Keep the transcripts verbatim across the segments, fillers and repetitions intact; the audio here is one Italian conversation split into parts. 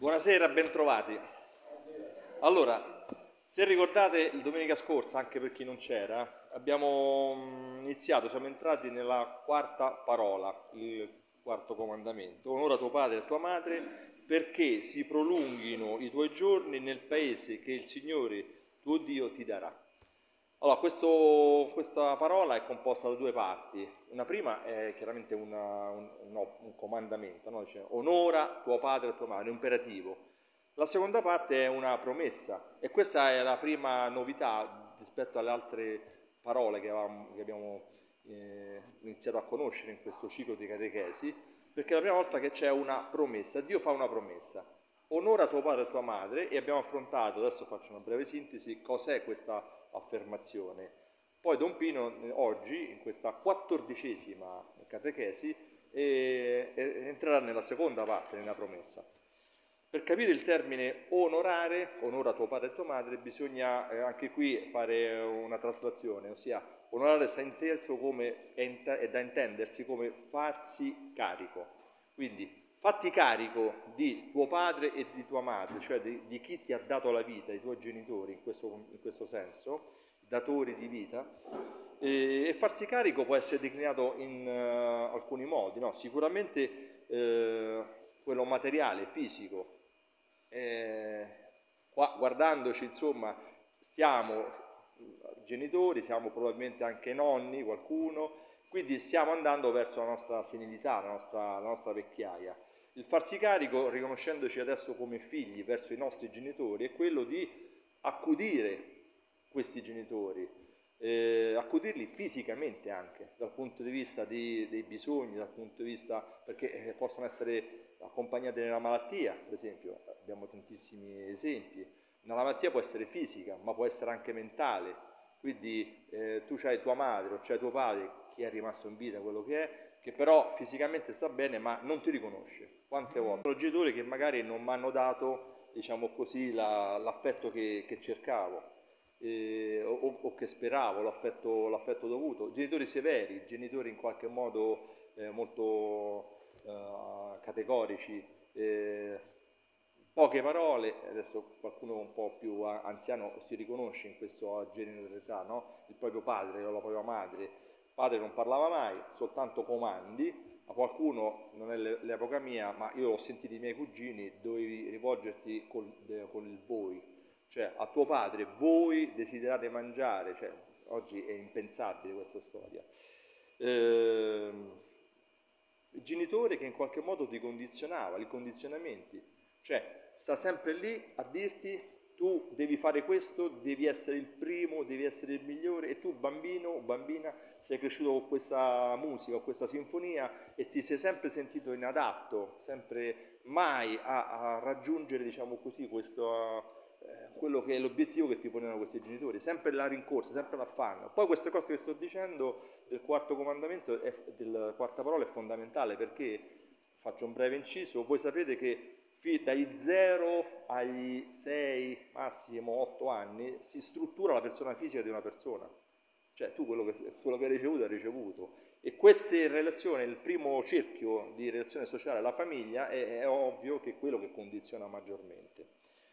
Buonasera, bentrovati. Allora, se ricordate, il domenica scorsa, anche per chi non c'era, abbiamo mm, iniziato, siamo entrati nella quarta parola, il quarto comandamento. Onora tuo padre e tua madre perché si prolunghino i tuoi giorni nel paese che il Signore tuo Dio ti darà. Allora, questo- questa parola è composta da due parti. Una prima è chiaramente una- un, no, un comandamento, no? Dice, onora tuo padre e tua madre, un imperativo. La seconda parte è una promessa e questa è la prima novità rispetto alle altre parole che, avevamo- che abbiamo eh, iniziato a conoscere in questo ciclo di catechesi, perché è la prima volta che c'è una promessa. Dio fa una promessa. Onora tuo padre e tua madre e abbiamo affrontato, adesso faccio una breve sintesi, cos'è questa affermazione. Poi Don Pino eh, oggi, in questa quattordicesima catechesi, eh, eh, entrerà nella seconda parte, nella promessa. Per capire il termine onorare, onora tuo padre e tua madre, bisogna eh, anche qui fare una traslazione, ossia onorare sta inteso come, è, in- è da intendersi come farsi carico. Quindi fatti carico di tuo padre e di tua madre, cioè di, di chi ti ha dato la vita, i tuoi genitori in questo, in questo senso, datori di vita, e, e farsi carico può essere declinato in uh, alcuni modi, no? Sicuramente eh, quello materiale, fisico, eh, qua, guardandoci insomma siamo genitori, siamo probabilmente anche nonni, qualcuno, quindi stiamo andando verso la nostra senilità, la nostra, la nostra vecchiaia. Il farsi carico, riconoscendoci adesso come figli verso i nostri genitori, è quello di accudire questi genitori, eh, accudirli fisicamente anche, dal punto di vista di, dei bisogni, dal punto di vista, perché eh, possono essere accompagnati nella malattia, per esempio, abbiamo tantissimi esempi. Una malattia può essere fisica, ma può essere anche mentale, quindi eh, tu c'hai tua madre o c'hai tuo padre, chi è rimasto in vita, quello che è, che però fisicamente sta bene ma non ti riconosce. Quante volte? Sono genitori che magari non mi hanno dato, diciamo così, la, l'affetto che, che cercavo. Eh, o, o che speravo, l'affetto, l'affetto dovuto, genitori severi, genitori in qualche modo eh, molto eh, categorici, eh, poche parole, adesso qualcuno un po' più anziano si riconosce in questo genere di età, no? Il proprio padre o la propria madre, padre non parlava mai, soltanto comandi, a qualcuno, non è l'epoca mia, ma io ho sentito i miei cugini, dovevi rivolgerti col, con il voi, cioè a tuo padre voi desiderate mangiare, cioè oggi è impensabile questa storia. Ehm, il genitore che in qualche modo ti condizionava, i condizionamenti, cioè sta sempre lì a dirti tu devi fare questo, devi essere il primo, devi essere il migliore e tu bambino o bambina sei cresciuto con questa musica, con questa sinfonia e ti sei sempre sentito inadatto, sempre mai a, a raggiungere, diciamo così, questo, eh, quello che è l'obiettivo che ti ponevano questi genitori, sempre la rincorsa, sempre l'affanno. Poi queste cose che sto dicendo del quarto comandamento, è, della quarta parola è fondamentale perché, faccio un breve inciso, voi sapete che dai zero agli sei, massimo otto anni, si struttura la persona fisica di una persona. Cioè tu quello che, quello che hai ricevuto hai ricevuto. E queste relazioni, il primo cerchio di relazione sociale, la famiglia, è, è ovvio che è quello che condiziona maggiormente.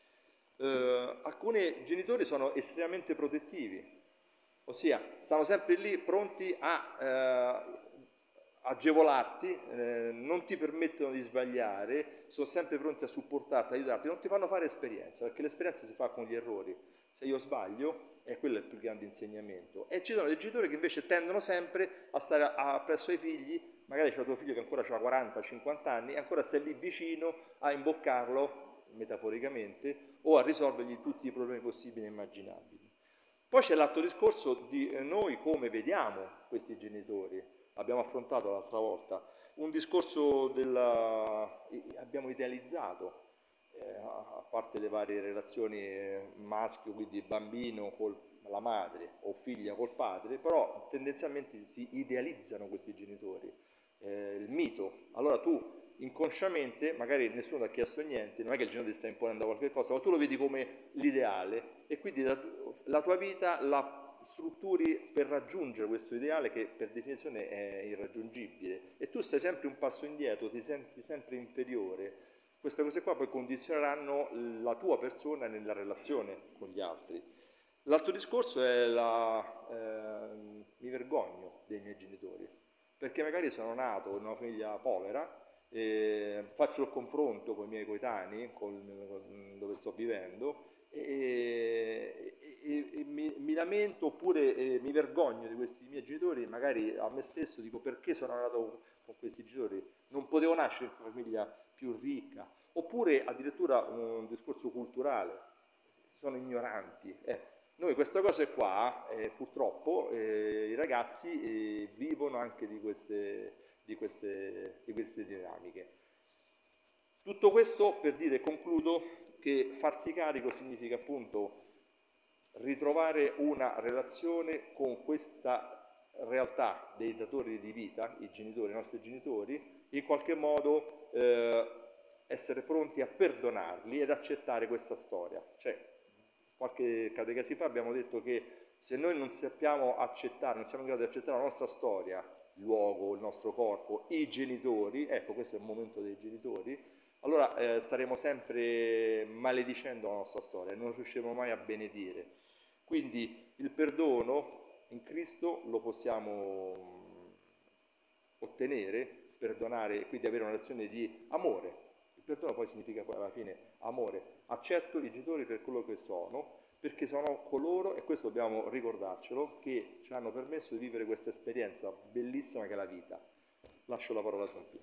Eh, alcuni genitori sono estremamente protettivi, ossia stanno sempre lì pronti a eh, agevolarti, eh, non ti permettono di sbagliare, sono sempre pronti a supportarti, a aiutarti, non ti fanno fare esperienza, perché l'esperienza si fa con gli errori. Se io sbaglio, è quello il più grande insegnamento. E ci sono dei genitori che invece tendono sempre a stare a, a presso ai figli, magari c'è tuo figlio che ancora ha quaranta cinquanta anni, e ancora stai lì vicino a imboccarlo, metaforicamente, o a risolvergli tutti i problemi possibili e immaginabili. Poi c'è l'altro discorso di noi come vediamo questi genitori. Abbiamo affrontato l'altra volta un discorso della... abbiamo idealizzato, eh, a parte le varie relazioni eh, maschio, quindi bambino con la madre o figlia col padre, però tendenzialmente si idealizzano questi genitori, eh, il mito. Allora tu inconsciamente, magari nessuno ti ha chiesto niente, non è che il genere ti sta imponendo qualche cosa, ma tu lo vedi come l'ideale e quindi la, la tua vita la strutturi per raggiungere questo ideale che per definizione è irraggiungibile e tu stai sempre un passo indietro, ti senti sempre inferiore Queste cose qua poi condizioneranno la tua persona nella relazione con gli altri. L'altro discorso è la... Eh, mi vergogno dei miei genitori, perché magari sono nato in una famiglia povera, e faccio il confronto con i miei coetanei, con, con dove sto vivendo, e, e, e mi, mi lamento oppure eh, mi vergogno di questi miei genitori, magari a me stesso dico perché sono nato con questi genitori, non potevo nascere in una famiglia più ricca, oppure addirittura un discorso culturale, sono ignoranti. Eh, noi queste cose qua, eh, purtroppo, eh, i ragazzi eh, vivono anche di queste, di, queste, di queste dinamiche. Tutto questo per dire, concludo, che farsi carico significa appunto ritrovare una relazione con questa realtà dei datori di vita, i genitori, i nostri genitori, in qualche modo eh, essere pronti a perdonarli ed accettare questa storia. Cioè, qualche catechesi fa abbiamo detto che se noi non sappiamo accettare, non siamo in grado di accettare la nostra storia, il luogo, il nostro corpo, i genitori, ecco questo è il momento dei genitori, allora eh, staremo sempre maledicendo la nostra storia, non riusciremo mai a benedire. Quindi il perdono in Cristo lo possiamo ottenere, perdonare, quindi avere una relazione di amore. Il perdono poi significa poi alla fine amore. Accetto i genitori per quello che sono, perché sono coloro, e questo dobbiamo ricordarcelo, che ci hanno permesso di vivere questa esperienza bellissima che è la vita. Lascio la parola a Zampino.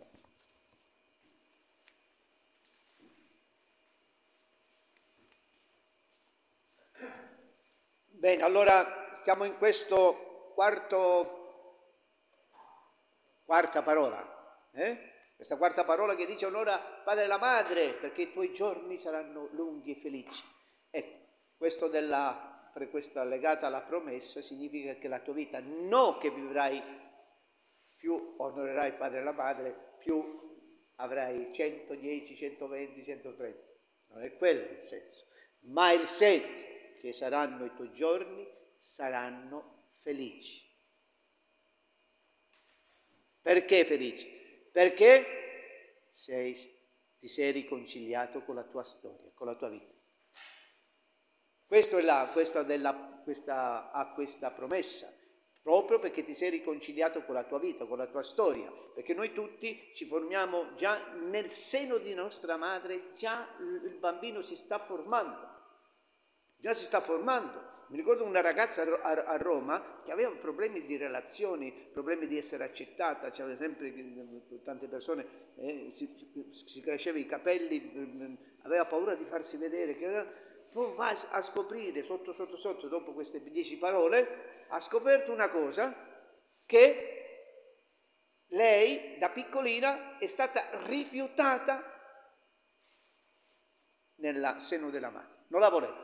Bene, allora siamo in questo quarto, quarta parola, eh? Questa quarta parola che dice onora padre e la madre perché i tuoi giorni saranno lunghi e felici. Ecco, questo della, per questa legata alla promessa significa che la tua vita non che vivrai più onorerai padre e la madre, più avrai centodieci, centoventi, centotrenta. Non è quello il senso, ma il senso che saranno i tuoi giorni, saranno felici. Perché felici? Perché sei, ti sei riconciliato con la tua storia, con la tua vita. Questo è la, questa, della, questa, ha questa promessa, proprio perché ti sei riconciliato con la tua vita, con la tua storia, perché noi tutti ci formiamo già nel seno di nostra madre, già il bambino si sta formando. Già si sta formando. Mi ricordo una ragazza a Roma che aveva problemi di relazioni, problemi di essere accettata, c'era sempre tante persone, eh, si, si cresceva i capelli, aveva paura di farsi vedere, che era, poi va a scoprire sotto sotto sotto, dopo queste dieci parole, ha scoperto una cosa, che lei da piccolina è stata rifiutata nel seno della madre, non la voleva.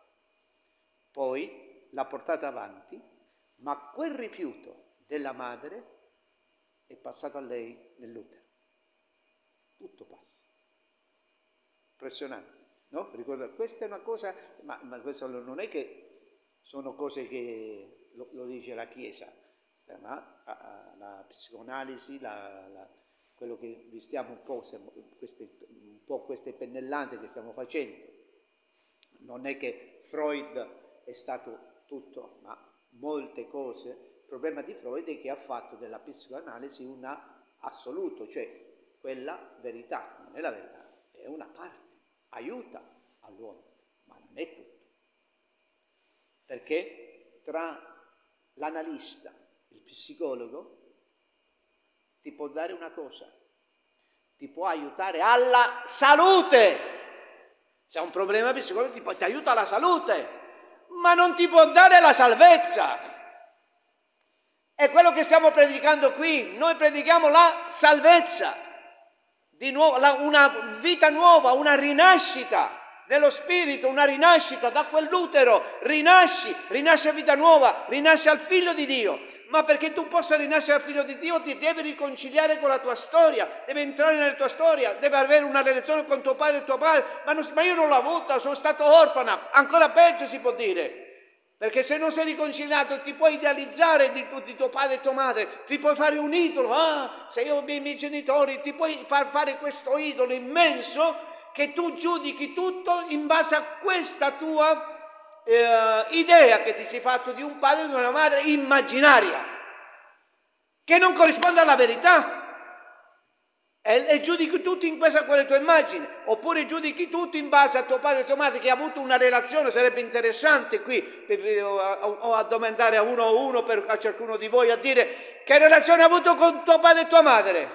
Poi l'ha portata avanti, ma quel rifiuto della madre è passato a lei nell'utero. Tutto passa. Impressionante, no? Ricorda, questa è una cosa, ma, ma questo non è che sono cose che lo, lo dice la Chiesa, ma la, la psicoanalisi, la, la, quello che vi stiamo un po', queste, un po' queste pennellate che stiamo facendo. Non è che Freud è stato tutto, ma molte cose. Il problema di Freud è che ha fatto della psicoanalisi una assoluto, cioè quella verità, non è la verità, è una parte, aiuta all'uomo, ma non è tutto. Perché tra l'analista e il psicologo ti può dare una cosa, ti può aiutare alla salute. Se hai un problema psicologico ti, può, ti aiuta alla salute, ma non ti può dare la salvezza. È quello che stiamo predicando qui. Noi predichiamo la salvezza, di nuovo, la, una vita nuova, una rinascita dello spirito, una rinascita da quell'utero. Rinasci, rinasci a vita nuova, rinasci al figlio di Dio. Ma perché tu possa rinascere al figlio di Dio ti devi riconciliare con la tua storia, devi entrare nella tua storia, devi avere una relazione con tuo padre e tuo padre, ma, non, ma io non l'ho avuta, sono stato orfana, ancora peggio si può dire, Perché se non sei riconciliato ti puoi idealizzare di, di tuo padre e tua madre, ti puoi fare un idolo. Ah, se io ho i miei genitori, ti puoi far fare questo idolo immenso che tu giudichi tutto in base a questa tua eh, idea che ti sei fatto di un padre e di una madre immaginaria, che non corrisponde alla verità. E, e giudichi tutto in base a quelle tue immagini, oppure giudichi tutto in base a tuo padre e tua madre che ha avuto una relazione. Sarebbe interessante qui o a domandare a uno a uno, per, a ciascuno di voi, a dire che relazione ha avuto con tuo padre e tua madre.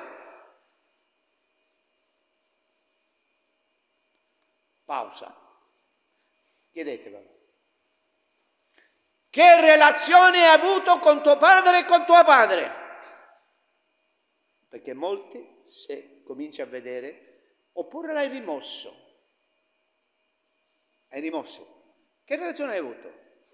Pausa, chiedetevelo. Che relazione hai avuto con tuo padre e con tua madre? Perché molti, se cominci a vedere, oppure l'hai rimosso, hai rimosso. Che relazione hai avuto?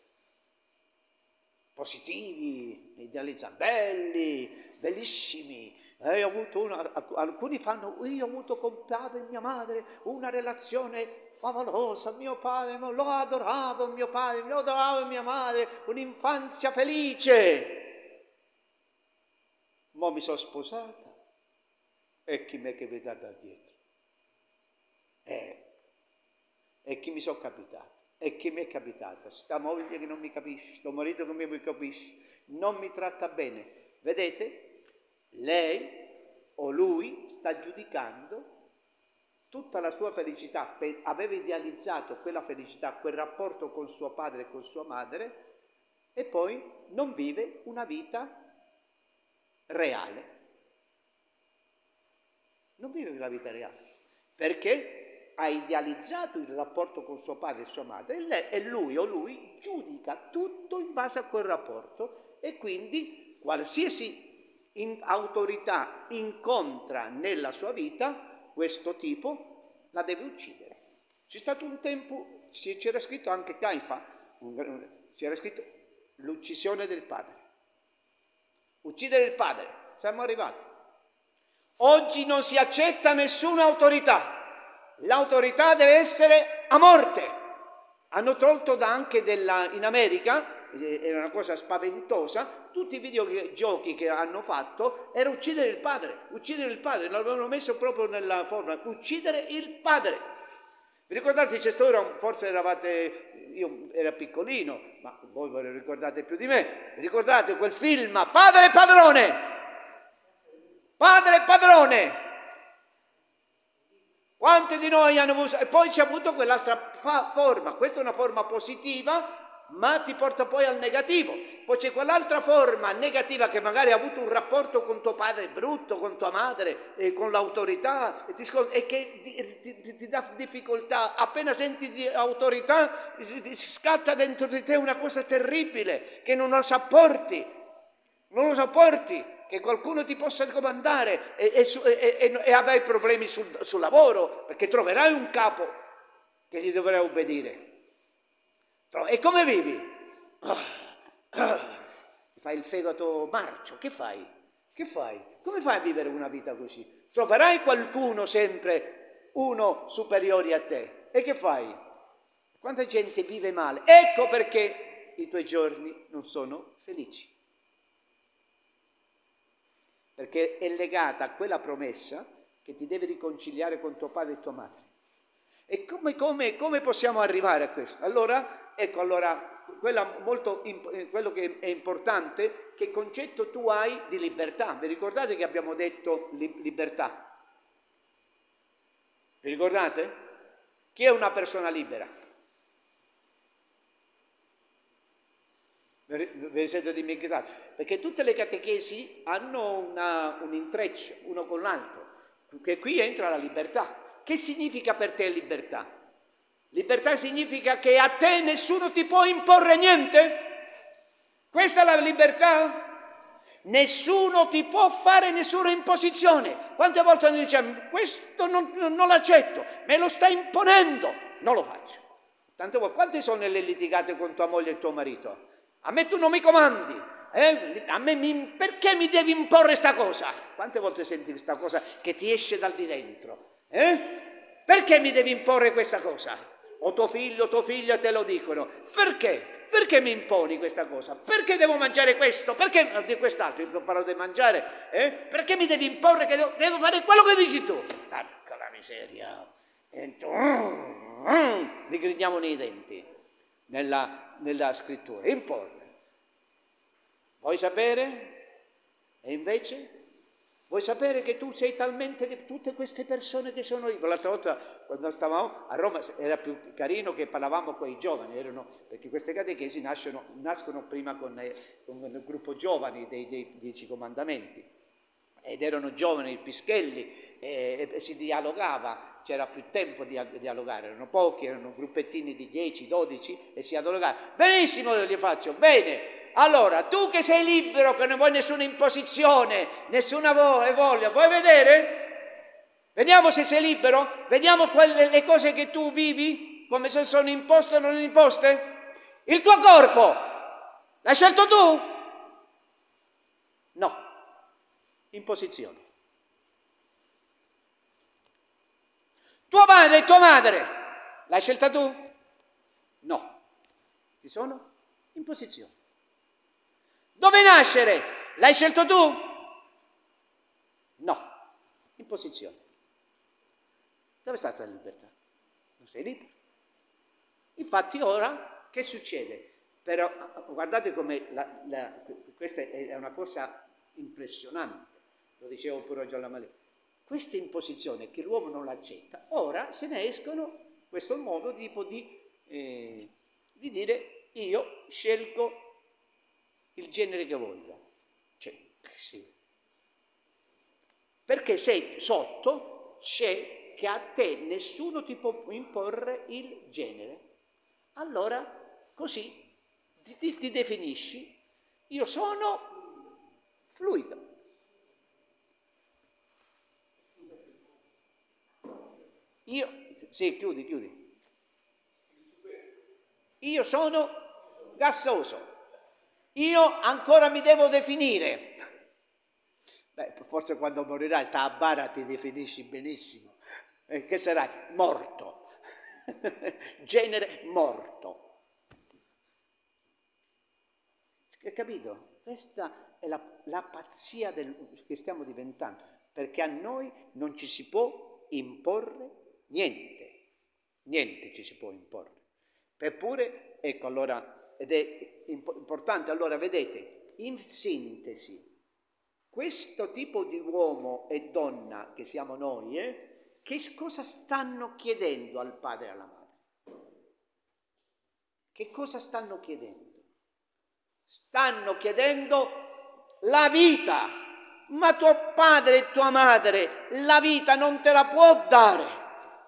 Positivi, idealizzanti, belli, bellissimi. Hai avuto una, alcuni fanno, io ho avuto con padre e mia madre una relazione favolosa, mio padre, lo adoravo mio padre, lo adoravo mia madre, un'infanzia felice. Ma mi sono sposata. E chi me che vede da dietro? Eh, e chi mi sono capitato? E chi mi è capitata? Sta moglie che non mi capisce, sto marito che non mi capisce, non mi tratta bene. Vedete? Lei o lui sta giudicando tutta la sua felicità, aveva idealizzato quella felicità, quel rapporto con suo padre e con sua madre, e poi non vive una vita reale. Non vive la vita reale, perché ha idealizzato il rapporto con suo padre e sua madre, e, lei, e lui o lui giudica tutto in base a quel rapporto, e quindi qualsiasi in autorità incontra nella sua vita questo tipo la deve uccidere. C'è stato un tempo, c'era scritto anche Caifa, c'era scritto l'uccisione del padre, uccidere il padre, siamo arrivati. Oggi non si accetta nessuna autorità, l'autorità deve essere a morte. Hanno tolto da anche della, in America, era una cosa spaventosa, tutti i videogiochi che hanno fatto era uccidere il padre, uccidere il padre, l'avevano messo proprio nella forma, uccidere il padre. Vi ricordate, c'è stato, forse eravate, io ero piccolino, ma voi ve lo ricordate più di me, vi ricordate quel film Padre e Padrone? Padre e padrone, quanti di noi hanno avuto, e poi c'è avuto quell'altra fa- forma, questa è una forma positiva, ma ti porta poi al negativo. Poi c'è quell'altra forma negativa che magari ha avuto un rapporto con tuo padre brutto, con tua madre, e con l'autorità, e, ti scol- e che ti, ti, ti dà difficoltà. Appena senti di autorità si, si scatta dentro di te una cosa terribile, che non lo sopporti, non lo sopporti. Che qualcuno ti possa comandare e, e, e, e avrai problemi sul, sul lavoro, perché troverai un capo che gli dovrai obbedire. E come vivi? Ah, ah, fai il fegato marcio, che fai? Che fai? Come fai a vivere una vita così? Troverai qualcuno sempre, uno superiore a te. E che fai? Quanta gente vive male? Ecco perché i tuoi giorni non sono felici. Perché è legata a quella promessa che ti deve riconciliare con tuo padre e tua madre. E come, come, come possiamo arrivare a questo? Allora, ecco, allora, quella molto, quello che è importante, che concetto tu hai di libertà. Vi ricordate che abbiamo detto li, libertà? Vi ricordate? Chi è una persona libera? Vi siete dimenticati? Perché tutte le catechesi hanno una, un intreccio uno con l'altro, che qui entra la libertà. Che significa per te libertà? Libertà significa che a te nessuno ti può imporre niente. Questa è la libertà. Nessuno ti può fare nessuna imposizione. Quante volte noi diciamo questo non, non l'accetto, me lo sta imponendo, non lo faccio. Tante volte, quante sono le litigate con tua moglie e tuo marito? A me tu non mi comandi, eh? A me mi, perché mi devi imporre sta cosa? Quante volte senti questa cosa che ti esce dal di dentro? Eh? Perché mi devi imporre questa cosa? O tuo figlio o tua figlia te lo dicono. Perché? Perché mi imponi questa cosa? Perché devo mangiare questo? Perché di quest'altro? Io parlo di mangiare, eh? Perché mi devi imporre che devo, devo fare quello che dici tu? Porca la miseria! E tu, mm, mm, li gridiamo nei denti nella, nella scrittura. Imporre. Vuoi sapere? E invece? Vuoi sapere che tu sei talmente di tutte queste persone che sono lì? L'altra volta quando stavamo a Roma era più carino che parlavamo con i giovani, erano, perché queste catechesi nascono, nascono prima con, con il gruppo giovani dei, dei Dieci Comandamenti, ed erano giovani, i pischelli, e, e si dialogava, c'era più tempo di dialogare, erano pochi, erano gruppettini di dieci, dodici e si dialogava. Benissimo, gli faccio, bene. Allora, tu che sei libero, che non vuoi nessuna imposizione, nessuna voglia, vuoi vedere? Vediamo se sei libero, vediamo quelle, le cose che tu vivi, come se sono imposte o non imposte. Il tuo corpo, l'hai scelto tu? No, imposizione. Tuo padre e tua madre, l'hai scelta tu? No, ci sono imposizioni. Dove nascere? L'hai scelto tu? No, imposizione. Dove sta la libertà? Non sei libero. Infatti ora che succede? Però guardate come la, la, questa è una cosa impressionante, lo dicevo pure oggi alla Malè. Questa imposizione che l'uomo non l'accetta, ora se ne escono, questo è il modo tipo di, eh, di dire io scelgo il genere che voglio, cioè, sì. Perché sei sotto, c'è che a te nessuno ti può imporre il genere. Allora, così ti, ti, ti definisci, io sono fluido. Io, sì, chiudi, chiudi. Io sono gassoso. Io ancora mi devo definire. Beh, forse quando morirai, a bara ti definisci benissimo. Eh, che sarai? Morto. Genere morto. Hai capito? Questa è la, la pazzia del, che stiamo diventando, perché a noi non ci si può imporre niente. Niente ci si può imporre. Eppure, ecco allora... Ed è importante, allora vedete, in sintesi, questo tipo di uomo e donna che siamo noi, eh, che cosa stanno chiedendo al padre e alla madre? Che cosa stanno chiedendo? Stanno chiedendo la vita, ma tuo padre e tua madre la vita non te la può dare.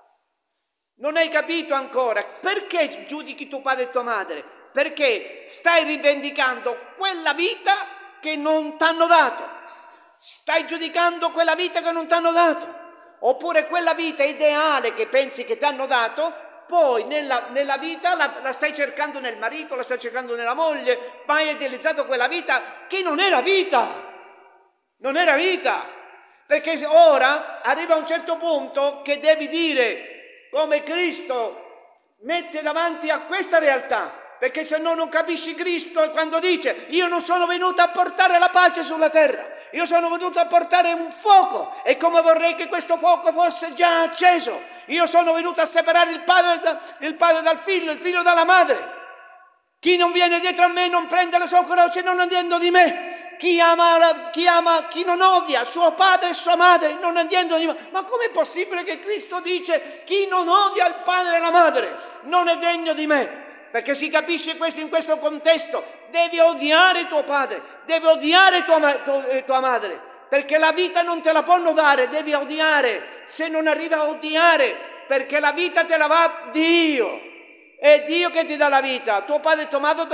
Non hai capito ancora? Perché giudichi tuo padre e tua madre? Perché stai rivendicando quella vita che non t'hanno dato. Stai giudicando quella vita che non t'hanno dato. Oppure quella vita ideale che pensi che t'hanno dato, poi nella, nella vita la, la stai cercando nel marito, la stai cercando nella moglie, ma hai idealizzato quella vita che non era vita. Non era vita. Perché ora arriva a un certo punto che devi dire, come Cristo mette davanti a questa realtà, perché se no non capisci Cristo quando dice io non sono venuto a portare la pace sulla terra, io sono venuto a portare un fuoco e come vorrei che questo fuoco fosse già acceso. Io sono venuto a separare il padre, da, il padre dal figlio, il figlio dalla madre. Chi non viene dietro a me non prende la sua croce non andando di me. Chi ama, chi ama, chi non odia suo padre e sua madre non andando di me. Ma com'è possibile che Cristo dice chi non odia il padre e la madre non è degno di me? Perché si capisce questo in questo contesto, devi odiare tuo padre, devi odiare tua, tua, tua madre, perché la vita non te la possono dare, devi odiare, se non arrivi a odiare, perché la vita te la va Dio, è Dio che ti dà la vita, tuo padre e tua madre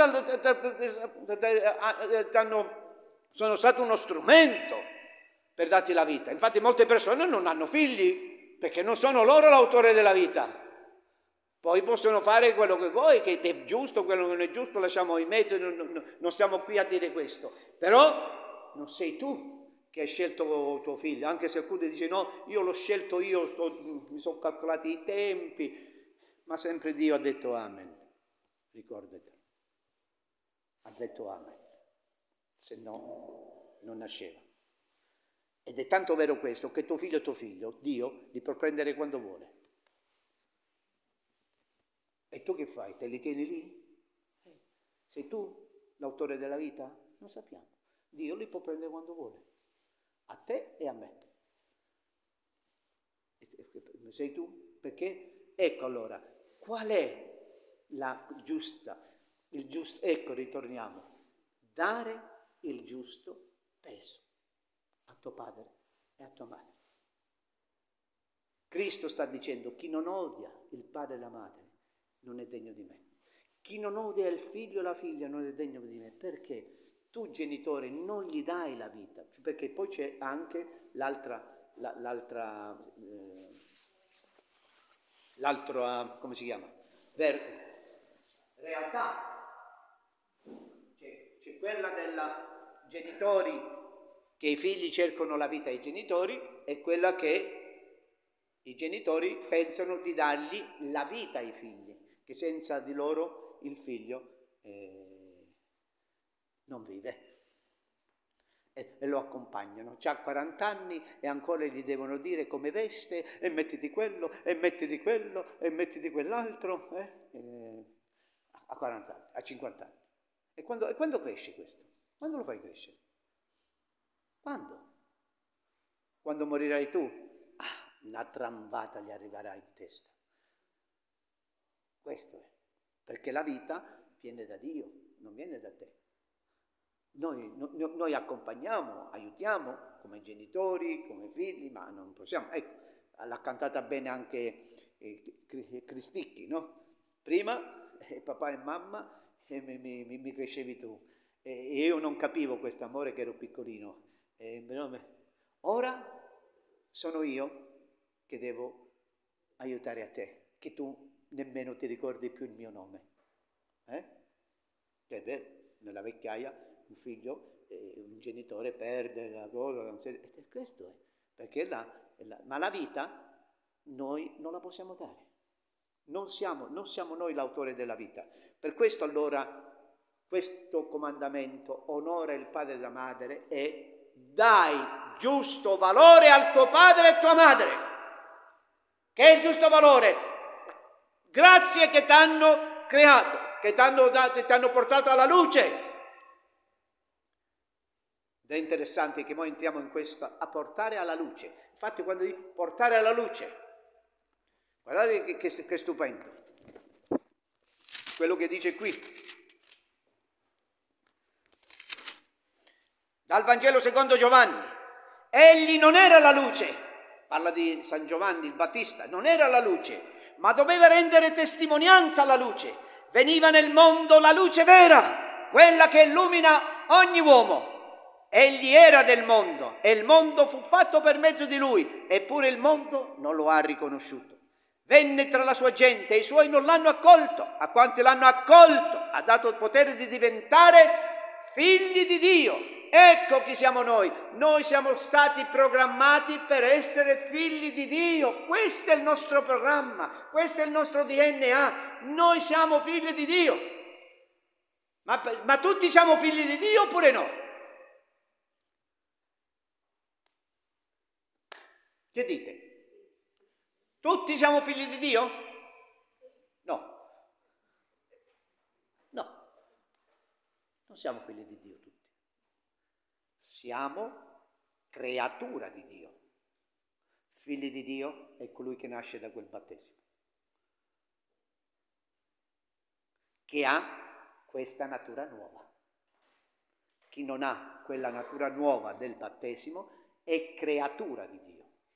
sono stati uno strumento per darti la vita, infatti molte persone non hanno figli, perché non sono loro l'autore della vita. Poi possono fare quello che vuoi, che è giusto, quello che non è giusto, lasciamo i metodi, non, non, non stiamo qui a dire questo. Però non sei tu che hai scelto tuo figlio, anche se alcuni dicono no, io l'ho scelto io, sto, mi sono calcolati i tempi, ma sempre Dio ha detto amen, ricordati. Ha detto amen, se no non nasceva. Ed è tanto vero questo che tuo figlio e tuo figlio, Dio, li può prendere quando vuole. E tu che fai? Te li tieni lì? Sei tu l'autore della vita? Non sappiamo. Dio li può prendere quando vuole, a te e a me. Sei tu? Perché? Ecco allora, qual è la giusta, il giusto, ecco ritorniamo, dare il giusto peso a tuo padre e a tua madre. Cristo sta dicendo, chi non odia il padre e la madre non è degno di me. Chi non odia il figlio e la figlia non è degno di me. Perché? Tu genitore non gli dai la vita, perché poi c'è anche l'altra, la, l'altra, eh, l'altra, come si chiama? Ver- realtà. C'è, c'è quella della genitori, che i figli cercano la vita ai genitori, e quella che i genitori pensano di dargli la vita ai figli, che senza di loro il figlio eh, non vive. E, e lo accompagnano. C'ha quaranta anni e ancora gli devono dire come veste, e mettiti quello, e mettiti quello, e mettiti quell'altro. Eh? Eh, a quaranta anni, a cinquanta anni. E quando, e quando cresce questo? Quando lo fai crescere? Quando? Quando morirai tu? Ah, una tramvata gli arriverà in testa. Questo è. Perché la vita viene da Dio, non viene da te. Noi, no, noi accompagniamo, aiutiamo come genitori, come figli, ma non possiamo. Ecco, l'ha cantata bene anche eh, Cristicchi, no? Prima eh, papà e mamma eh, mi, mi, mi crescevi tu. E io non capivo questo amore che ero piccolino. E, ora sono io che devo aiutare a te, che tu nemmeno ti ricordi più il mio nome. Eh? Che è vero, nella vecchiaia un figlio, eh, un genitore perde la cosa, e questo è, perché la, la, ma la vita noi non la possiamo dare. Non siamo, non siamo noi l'autore della vita. Per questo allora questo comandamento onora il padre e la madre e dai giusto valore al tuo padre e tua madre. Che è il giusto valore? Grazie che ti hanno creato, che ti hanno, dato, ti hanno portato alla luce. Ed è interessante che noi entriamo in questo, a portare alla luce. Infatti quando dico portare alla luce, guardate che, che, che stupendo. Quello che dice qui. Dal Vangelo secondo Giovanni. Egli non era la luce, parla di San Giovanni il Battista, non era la luce, ma doveva rendere testimonianza alla luce. Veniva nel mondo la luce vera, quella che illumina ogni uomo. Egli era del mondo e il mondo fu fatto per mezzo di lui, eppure il mondo non lo ha riconosciuto. Venne tra la sua gente e i suoi non l'hanno accolto. A quanti l'hanno accolto ha dato il potere di diventare figli di Dio. Ecco chi siamo noi. Noi siamo stati programmati per essere figli di Dio. Questo è il nostro programma, questo è il nostro D N A. Noi siamo figli di Dio. Ma, ma tutti siamo figli di Dio oppure no? Che dite? Tutti siamo figli di Dio? No. No. Non siamo figli di Dio tutti. Siamo creatura di Dio. Figli di Dio è colui che nasce da quel battesimo, che ha questa natura nuova. Chi non ha quella natura nuova del battesimo è creatura di Dio.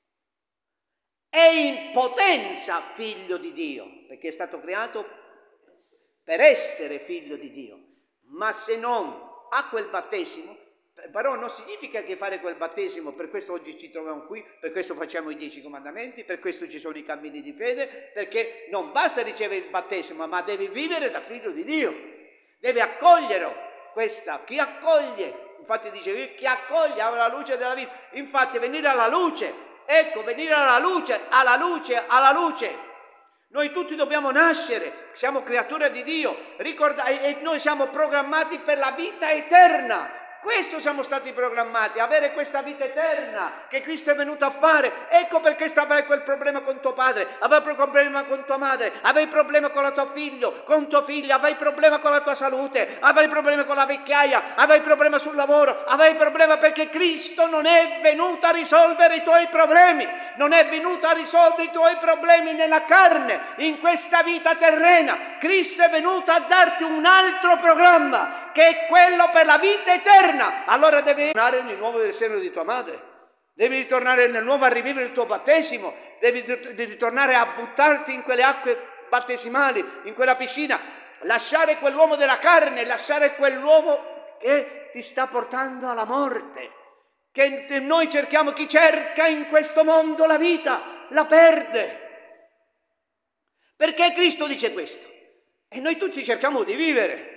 È in potenza figlio di Dio, perché è stato creato per essere figlio di Dio. Ma se non ha quel battesimo, però non significa che fare quel battesimo, per questo oggi ci troviamo qui, per questo facciamo i dieci comandamenti, per questo ci sono i cammini di fede, perché non basta ricevere il battesimo, ma devi vivere da figlio di Dio, devi accogliere questa, chi accoglie, infatti dice chi accoglie ha la luce della vita, infatti venire alla luce, ecco venire alla luce, alla luce, alla luce, Noi tutti dobbiamo nascere, siamo creature di Dio, ricorda, e noi siamo programmati per la vita eterna. Questo siamo stati programmati, avere questa vita eterna che Cristo è venuto a fare. Ecco perché avrai quel problema con tuo padre, avrai quel problema con tua madre, avrai problema con la tua figlio, con tuo figlio, avrai problema con la tua salute, avrai problema con la vecchiaia, avrai problema sul lavoro, avrai problema perché Cristo non è venuto a risolvere i tuoi problemi, non è venuto a risolvere i tuoi problemi nella carne, in questa vita terrena. Cristo è venuto a darti un altro programma, che è quello per la vita eterna. Allora devi tornare nel nuovo del seno di tua madre, devi ritornare nel nuovo a rivivere il tuo battesimo, devi, devi ritornare a buttarti in quelle acque battesimali, in quella piscina, lasciare quell'uomo della carne, lasciare quell'uomo che ti sta portando alla morte. Che noi cerchiamo, chi cerca in questo mondo la vita la perde. Perché Cristo dice questo? E noi tutti cerchiamo di vivere.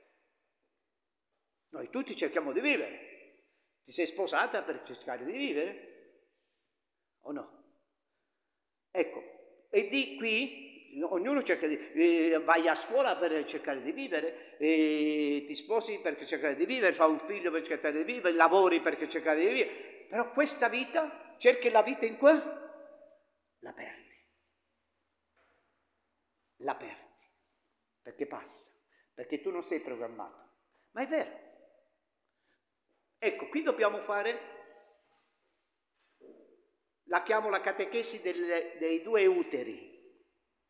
Noi tutti cerchiamo di vivere. Ti sei sposata per cercare di vivere? O no? Ecco, e di qui ognuno cerca di eh, vai a scuola per cercare di vivere, eh, ti sposi per cercare di vivere, fai un figlio per cercare di vivere, lavori per cercare di vivere. Però questa vita, cerchi la vita in qua, la perdi. La perdi. Perché passa. Perché tu non sei programmato. Ma è vero. Ecco, qui dobbiamo fare, la chiamo la catechesi delle, dei due uteri.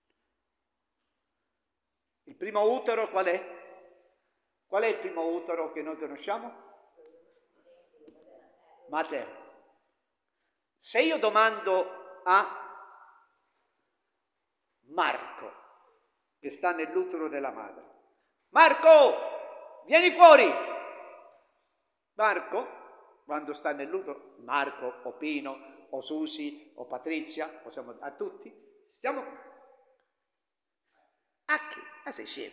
Il primo utero qual è? Qual è il primo utero che noi conosciamo? Materno. Se io domando a Marco, che sta nell'utero della madre, Marco, vieni fuori! Marco, quando sta nell'utero, Marco o Pino o Susi o Patrizia, possiamo a tutti, stiamo a che? Ah, sei scemo.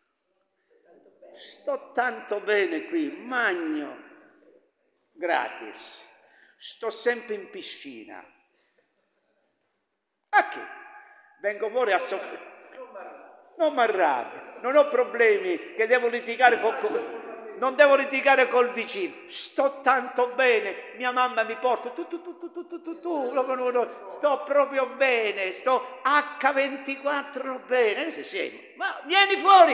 Sto tanto bene qui, magno, gratis, sto sempre in piscina. A che? Vengo fuori a soffrire. Non mi arrabbio, non ho problemi che devo litigare con... Non devo litigare col vicino, sto tanto bene, mia mamma mi porta, tu, tu, tu, tu, tu, tu, tu, tu, sto proprio bene, sto acca ventiquattro bene, sei scemo, ma vieni fuori!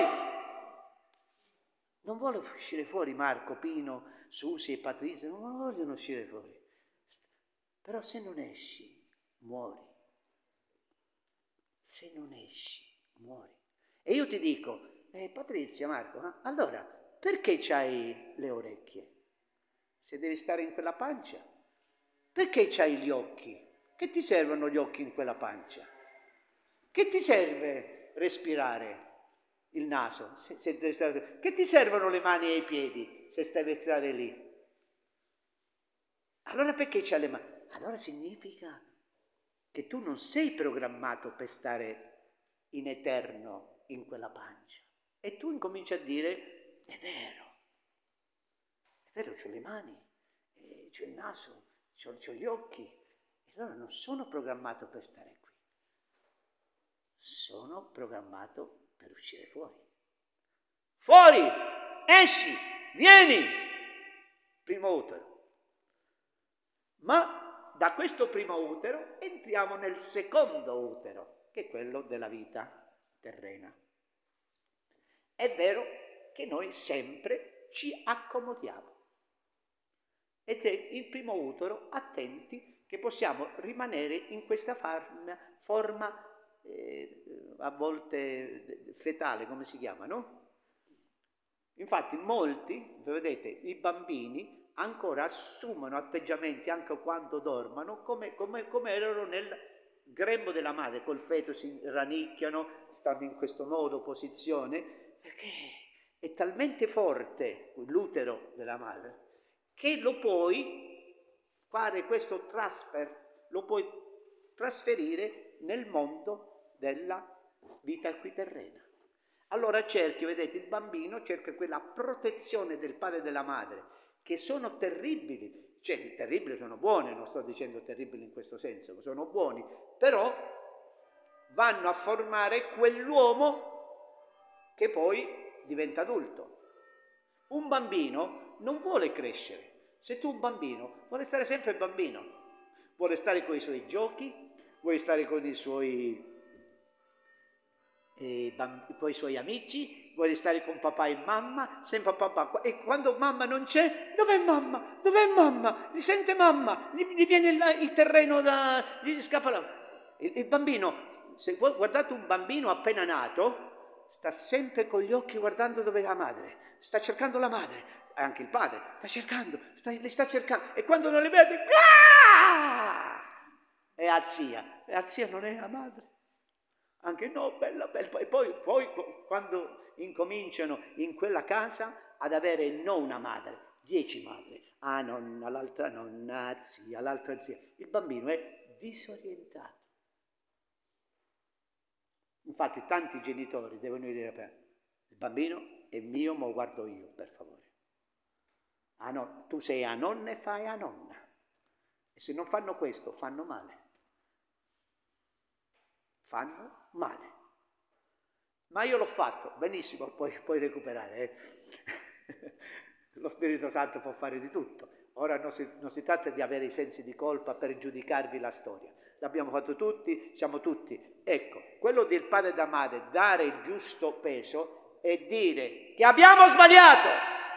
Non voglio uscire fuori Marco, Pino, Susi e Patrizia, non vogliono uscire fuori, però se non esci, muori, se non esci, muori. E io ti dico, eh, Patrizia, Marco, eh, allora... Perché c'hai le orecchie? Se devi stare in quella pancia. Perché c'hai gli occhi? Che ti servono gli occhi in quella pancia? Che ti serve respirare il naso? Se, se devi stare... Che ti servono le mani e i piedi se stai a stare lì? Allora perché c'hai le mani? Allora significa che tu non sei programmato per stare in eterno in quella pancia. E tu incominci a dire... È vero, è vero, c'ho le mani, eh, c'ho il naso, c'ho, c'ho gli occhi, e allora non sono programmato per stare qui, sono programmato per uscire fuori. Fuori, esci, vieni, primo utero. Ma da questo primo utero entriamo nel secondo utero, che è quello della vita terrena. È vero che noi sempre ci accomodiamo. Ed è il primo utero, attenti, che possiamo rimanere in questa forma, forma eh, a volte fetale, come si chiama, no? Infatti molti, vedete, i bambini ancora assumono atteggiamenti anche quando dormono, come, come, come erano nel grembo della madre, col feto si rannicchiano, stanno in questo modo, posizione, perché è talmente forte l'utero della madre che lo puoi fare questo transfer, lo puoi trasferire nel mondo della vita qui terrena. Allora cerchi, vedete, il bambino cerca quella protezione del padre e della madre, che sono terribili, cioè terribili sono buone, non sto dicendo terribili in questo senso, sono buoni, però vanno a formare quell'uomo che poi diventa adulto. Un bambino non vuole crescere. Se tu un bambino vuole stare sempre bambino, vuole stare con i suoi giochi, vuole stare con i suoi E con i suoi amici, vuole stare con papà e mamma, sempre papà, e quando mamma non c'è, dov'è mamma? Dov'è mamma? Gli sente mamma, gli, gli viene il, il terreno da, gli scappa la... il, il bambino, se voi guardate un bambino appena nato, sta sempre con gli occhi guardando dove è la madre, sta cercando la madre, anche il padre, sta cercando, sta, le sta cercando, e quando non le vede, ah! È a zia, e a zia non è la madre. Anche no, bella, bella. E poi, poi quando incominciano in quella casa ad avere non una madre, dieci madri, ah nonna, l'altra nonna, zia, l'altra zia, il bambino è disorientato. Infatti tanti genitori devono dire, il bambino è mio, ma lo guardo io, per favore. Ah no, tu sei a nonna e fai a nonna. E se non fanno questo, fanno male. Fanno male. Ma io l'ho fatto, benissimo, puoi, puoi recuperare. Eh. Lo Spirito Santo può fare di tutto. Ora non si, non si tratta di avere i sensi di colpa per giudicarvi la storia. L'abbiamo fatto tutti, siamo tutti. Ecco, quello del padre e da madre, dare il giusto peso e dire che abbiamo sbagliato.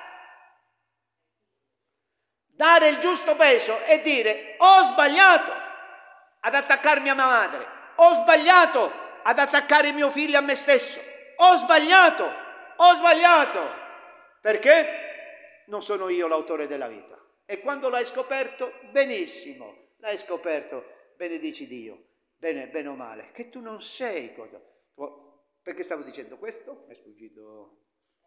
Dare il giusto peso e dire ho sbagliato ad attaccarmi a mia madre. Ho sbagliato ad attaccare mio figlio a me stesso. Ho sbagliato, ho sbagliato. Perché? Non sono io l'autore della vita. E quando l'hai scoperto, benissimo. L'hai scoperto, benedici Dio. Bene, bene o male. Che tu non sei cosa. Perché stavo dicendo questo? Mi è sfuggito.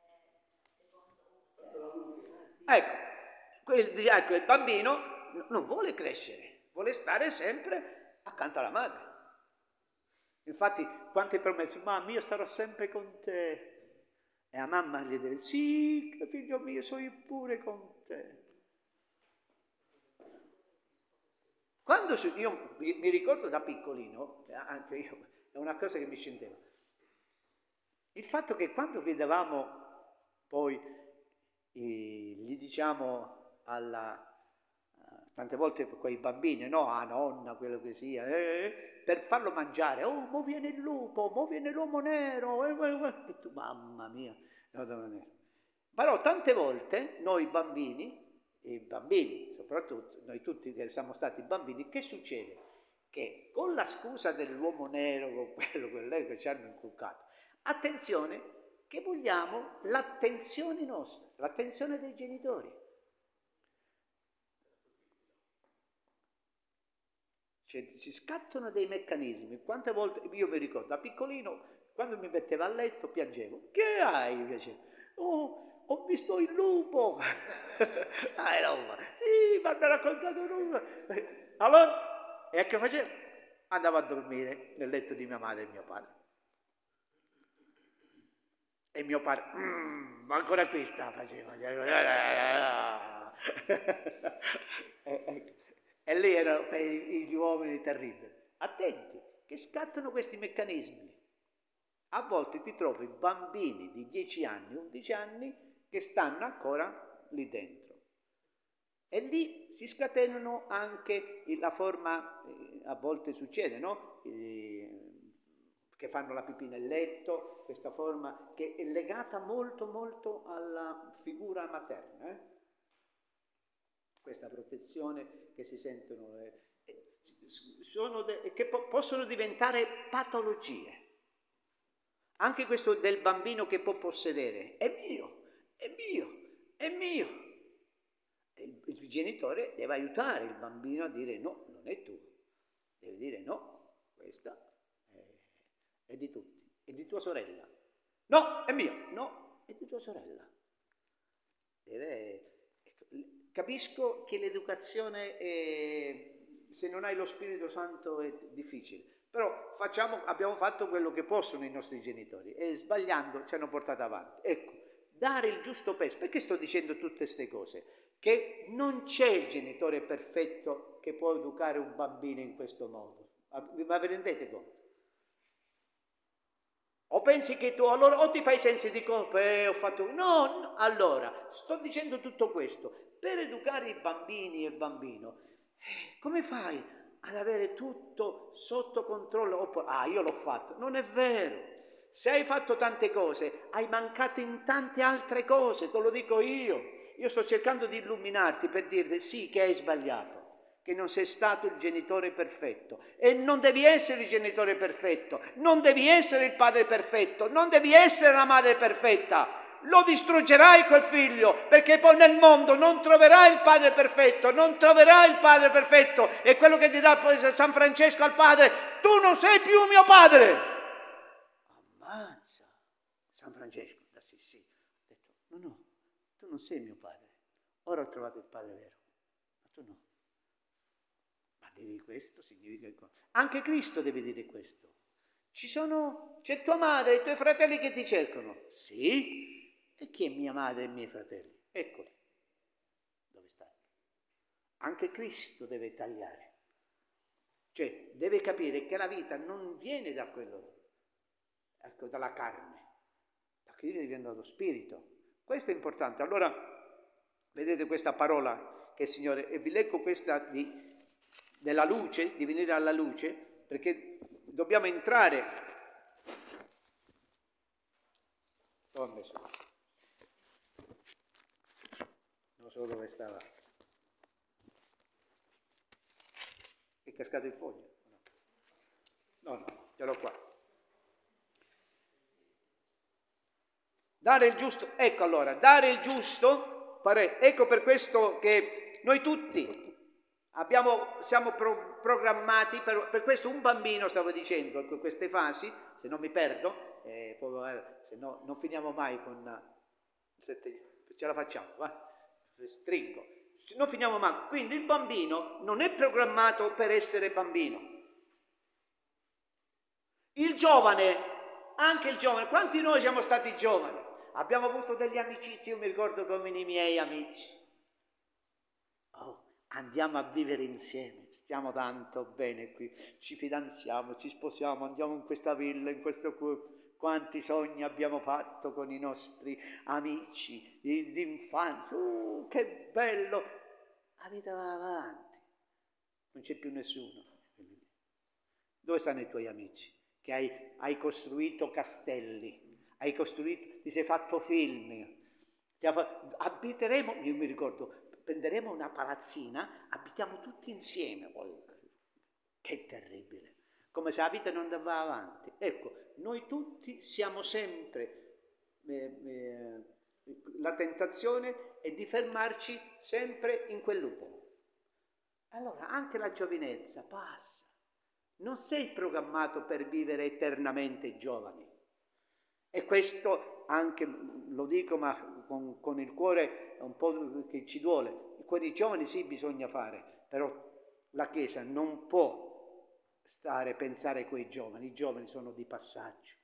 Ecco, ecco, il bambino non vuole crescere. Vuole stare sempre accanto alla madre. Infatti, quante promesse, mamma, io starò sempre con te. E a mamma gli dice, sì, figlio mio, sono io pure con te. Quando io mi ricordo da piccolino, anche io, è una cosa che mi scendeva, il fatto che quando vedevamo poi, eh, gli diciamo alla... Tante volte quei bambini, no, a nonna, quello che sia, eh, per farlo mangiare, oh, mo viene il lupo, mo viene l'uomo nero, eh, eh, eh. E tu, mamma mia, però tante volte noi bambini, i bambini, soprattutto noi tutti che siamo stati bambini, che succede? Che con la scusa dell'uomo nero, con quello, quello che ci hanno inculcato, attenzione, che vogliamo l'attenzione nostra, l'attenzione dei genitori. Cioè, si scattano dei meccanismi. Quante volte, io mi ricordo, da piccolino, quando mi mettevo a letto, piangevo. Che hai? Mi piaceva. Oh, ho visto il lupo. Ah, no, sì, mi hanno raccontato un lupo. Allora, e che facevo? Andavo a dormire nel letto di mia madre e mio padre. E mio padre, mm, ma ancora questa faceva. e, e lì erano gli uomini terribili. Attenti, che scattano questi meccanismi. A volte ti trovi bambini di dieci anni, undici anni che stanno ancora lì dentro. E lì si scatenano anche la forma, eh, a volte succede, no? Eh, che fanno la pipì nel letto, questa forma che è legata molto molto alla figura materna. Eh? Questa protezione che si sentono, eh, sono de- che po- possono diventare patologie. Anche questo del bambino che può possedere, è mio, è mio, è mio. E il, il genitore deve aiutare il bambino a dire no, non è tuo. Deve dire no, questa è, è di tutti, è di tua sorella. No, è mio, no, è di tua sorella. Deve... Capisco che l'educazione, è, se non hai lo Spirito Santo, è difficile, però facciamo, abbiamo fatto quello che possono i nostri genitori e sbagliando ci hanno portato avanti. Ecco, dare il giusto peso. Perché sto dicendo tutte queste cose? Che non c'è il genitore perfetto che può educare un bambino in questo modo. Ma vi rendete conto? O pensi che tu allora o ti fai sensi di colpa e eh, ho fatto no, no, allora sto dicendo tutto questo per educare i bambini e il bambino. Eh, come fai ad avere tutto sotto controllo? Oppure, ah, io l'ho fatto. Non è vero. Se hai fatto tante cose, hai mancato in tante altre cose, te lo dico io. Io sto cercando di illuminarti per dirti sì che hai sbagliato, che non sei stato il genitore perfetto e non devi essere il genitore perfetto, non devi essere il padre perfetto, non devi essere la madre perfetta. Lo distruggerai quel figlio, perché poi nel mondo non troverai il padre perfetto, non troverai il padre perfetto. E quello che dirà poi San Francesco al padre: tu non sei più mio padre. Ammazza, San Francesco da Assisi ha detto: no, no, tu non sei mio padre, ora ho trovato il padre vero, ma tu no. Ma devi questo, significa che anche Cristo deve dire questo. Ci sono, c'è tua madre e i tuoi fratelli che ti cercano. Sì. E chi è mia madre e i miei fratelli? Eccoli. Dove stanno? Anche Cristo deve tagliare. Cioè, deve capire che la vita non viene da quello, ecco, dalla carne. Da qui viene dallo spirito. Questo è importante. Allora, vedete questa parola che il Signore, e vi leggo questa di, della luce, di venire alla luce, perché dobbiamo entrare. Dove ho messo? Non so dove stava. È cascato il foglio? No, no, ce l'ho qua. Dare il giusto, ecco allora, dare il giusto, pare, ecco per questo che noi tutti abbiamo, siamo pro, programmati, per, per questo un bambino, stavo dicendo, ecco queste fasi, se non mi perdo, eh, poi, se no non finiamo mai con, sette, ce la facciamo, va, stringo, non finiamo mai, quindi il bambino non è programmato per essere bambino. Il giovane, anche il giovane, quanti noi siamo stati giovani? Abbiamo avuto degli amicizie, io mi ricordo come i miei amici. Oh, andiamo a vivere insieme, stiamo tanto bene qui, ci fidanziamo, ci sposiamo, andiamo in questa villa, in questo... Quanti sogni abbiamo fatto con i nostri amici d'infanzia, uh, che bello! La vita va avanti, non c'è più nessuno. Dove stanno i tuoi amici? Che hai, hai costruito castelli, hai costruito, ti sei fatto film, ti ha, abiteremo, io mi ricordo, prenderemo una palazzina, abitiamo tutti insieme, oh, che terribile, come se la vita non andava avanti. Ecco, noi tutti siamo sempre, eh, eh, la tentazione è di fermarci sempre in quell'utero. Allora anche la giovinezza passa. Non sei programmato per vivere eternamente giovani. E questo anche, lo dico ma con, con il cuore un po' che ci duole, con i giovani sì bisogna fare, però la Chiesa non può stare, pensare quei giovani, i giovani sono di passaggio.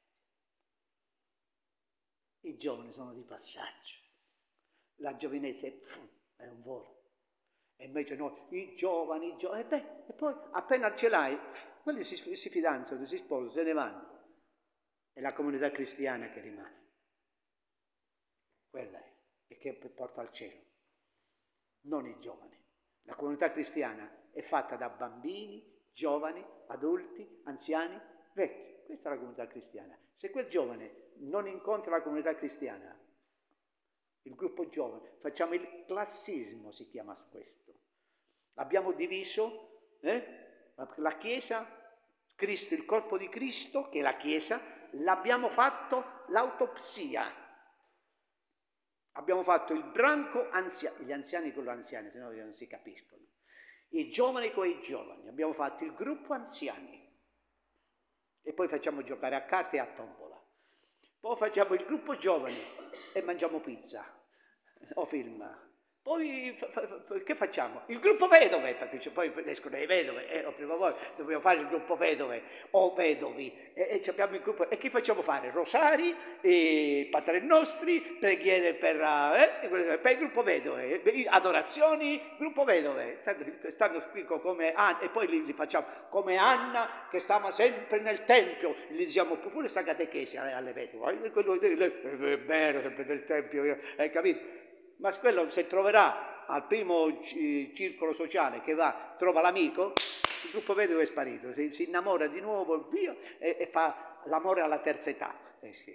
I giovani sono di passaggio. La giovinezza è, pff, è un volo. E invece no, i giovani, i giovani, e beh, e poi appena ce l'hai, pff, quelli si, si fidanzano, si sposano, se ne vanno. È la comunità cristiana che rimane. Quella è, e che porta al cielo. Non i giovani. La comunità cristiana è fatta da bambini, giovani, adulti, anziani, vecchi. Questa è la comunità cristiana. Se quel giovane non incontra la comunità cristiana, il gruppo giovane, facciamo il classismo, si chiama questo. Abbiamo diviso eh, la Chiesa, Cristo, il corpo di Cristo, che è la Chiesa, l'abbiamo fatto l'autopsia. Abbiamo fatto il branco anziano, gli anziani con gli anziani, se no non si capiscono. I giovani con i giovani, abbiamo fatto il gruppo anziani. E poi facciamo giocare a carte e a tombola. Poi facciamo il gruppo giovani e mangiamo pizza o film. Poi fa, fa, fa, che facciamo? Il gruppo vedove, perché poi escono le vedove, eh, o prima o poi dobbiamo fare il gruppo vedove o vedovi, e, e abbiamo il gruppo, e che facciamo fare? Rosari, e Padre Nostri, preghiere per, eh, per il gruppo vedove, adorazioni, gruppo vedove, stanno qui come Anna, e poi li, li facciamo come Anna che stava sempre nel tempio, gli diciamo pure sta catechesi alle vedove, quello è vero, sempre nel tempio, hai capito? Ma quello se troverà al primo circolo sociale che va, trova l'amico, il gruppo vedovo è sparito, si, si innamora di nuovo, via, e, e fa l'amore alla terza età. Eh sì.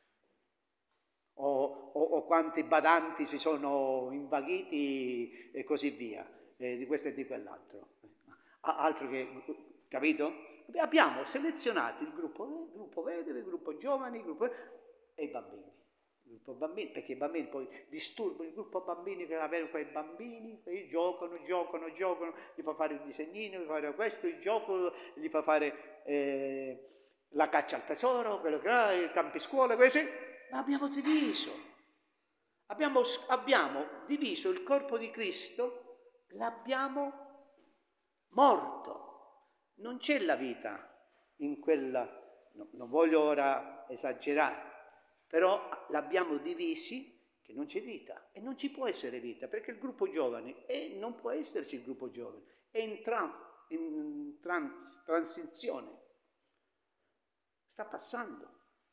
o, o, o quanti badanti si sono invaghiti e così via, eh, di questo e di quell'altro. Altro che, capito? Abbiamo selezionato il gruppo, il gruppo vedove, il gruppo giovani, il gruppo e i bambini. Il gruppo bambini, perché i bambini poi disturbano il gruppo bambini, per avere quei bambini, poi giocano, giocano, giocano, gli fa fare il disegnino, gli fa fare questo, il gioco, gli fa fare eh, la caccia al tesoro, quello che ha, i campi scuola, questi. Ma abbiamo diviso, abbiamo, abbiamo diviso il corpo di Cristo, l'abbiamo morto, non c'è la vita in quella, no, non voglio ora esagerare, però l'abbiamo divisi che non c'è vita e non ci può essere vita perché il gruppo giovani e non può esserci il gruppo giovani, è in, trans, in trans, transizione, sta passando,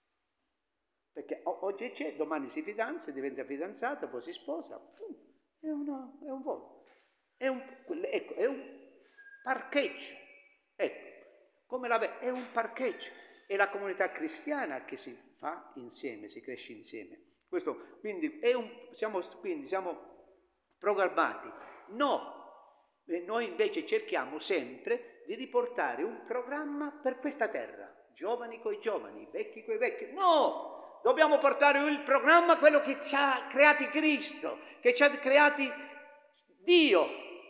perché oggi c'è, domani si fidanza, diventa fidanzata, poi si sposa, è, una, è un volo, è un, ecco, è un parcheggio, ecco, come la, è un parcheggio. È la comunità cristiana che si fa insieme, si cresce insieme. Questo, quindi, è un, siamo, quindi siamo programmati. No, noi invece cerchiamo sempre di riportare un programma per questa terra. Giovani coi giovani, vecchi coi vecchi. No, dobbiamo portare il programma, quello che ci ha creati Cristo, che ci ha creati Dio,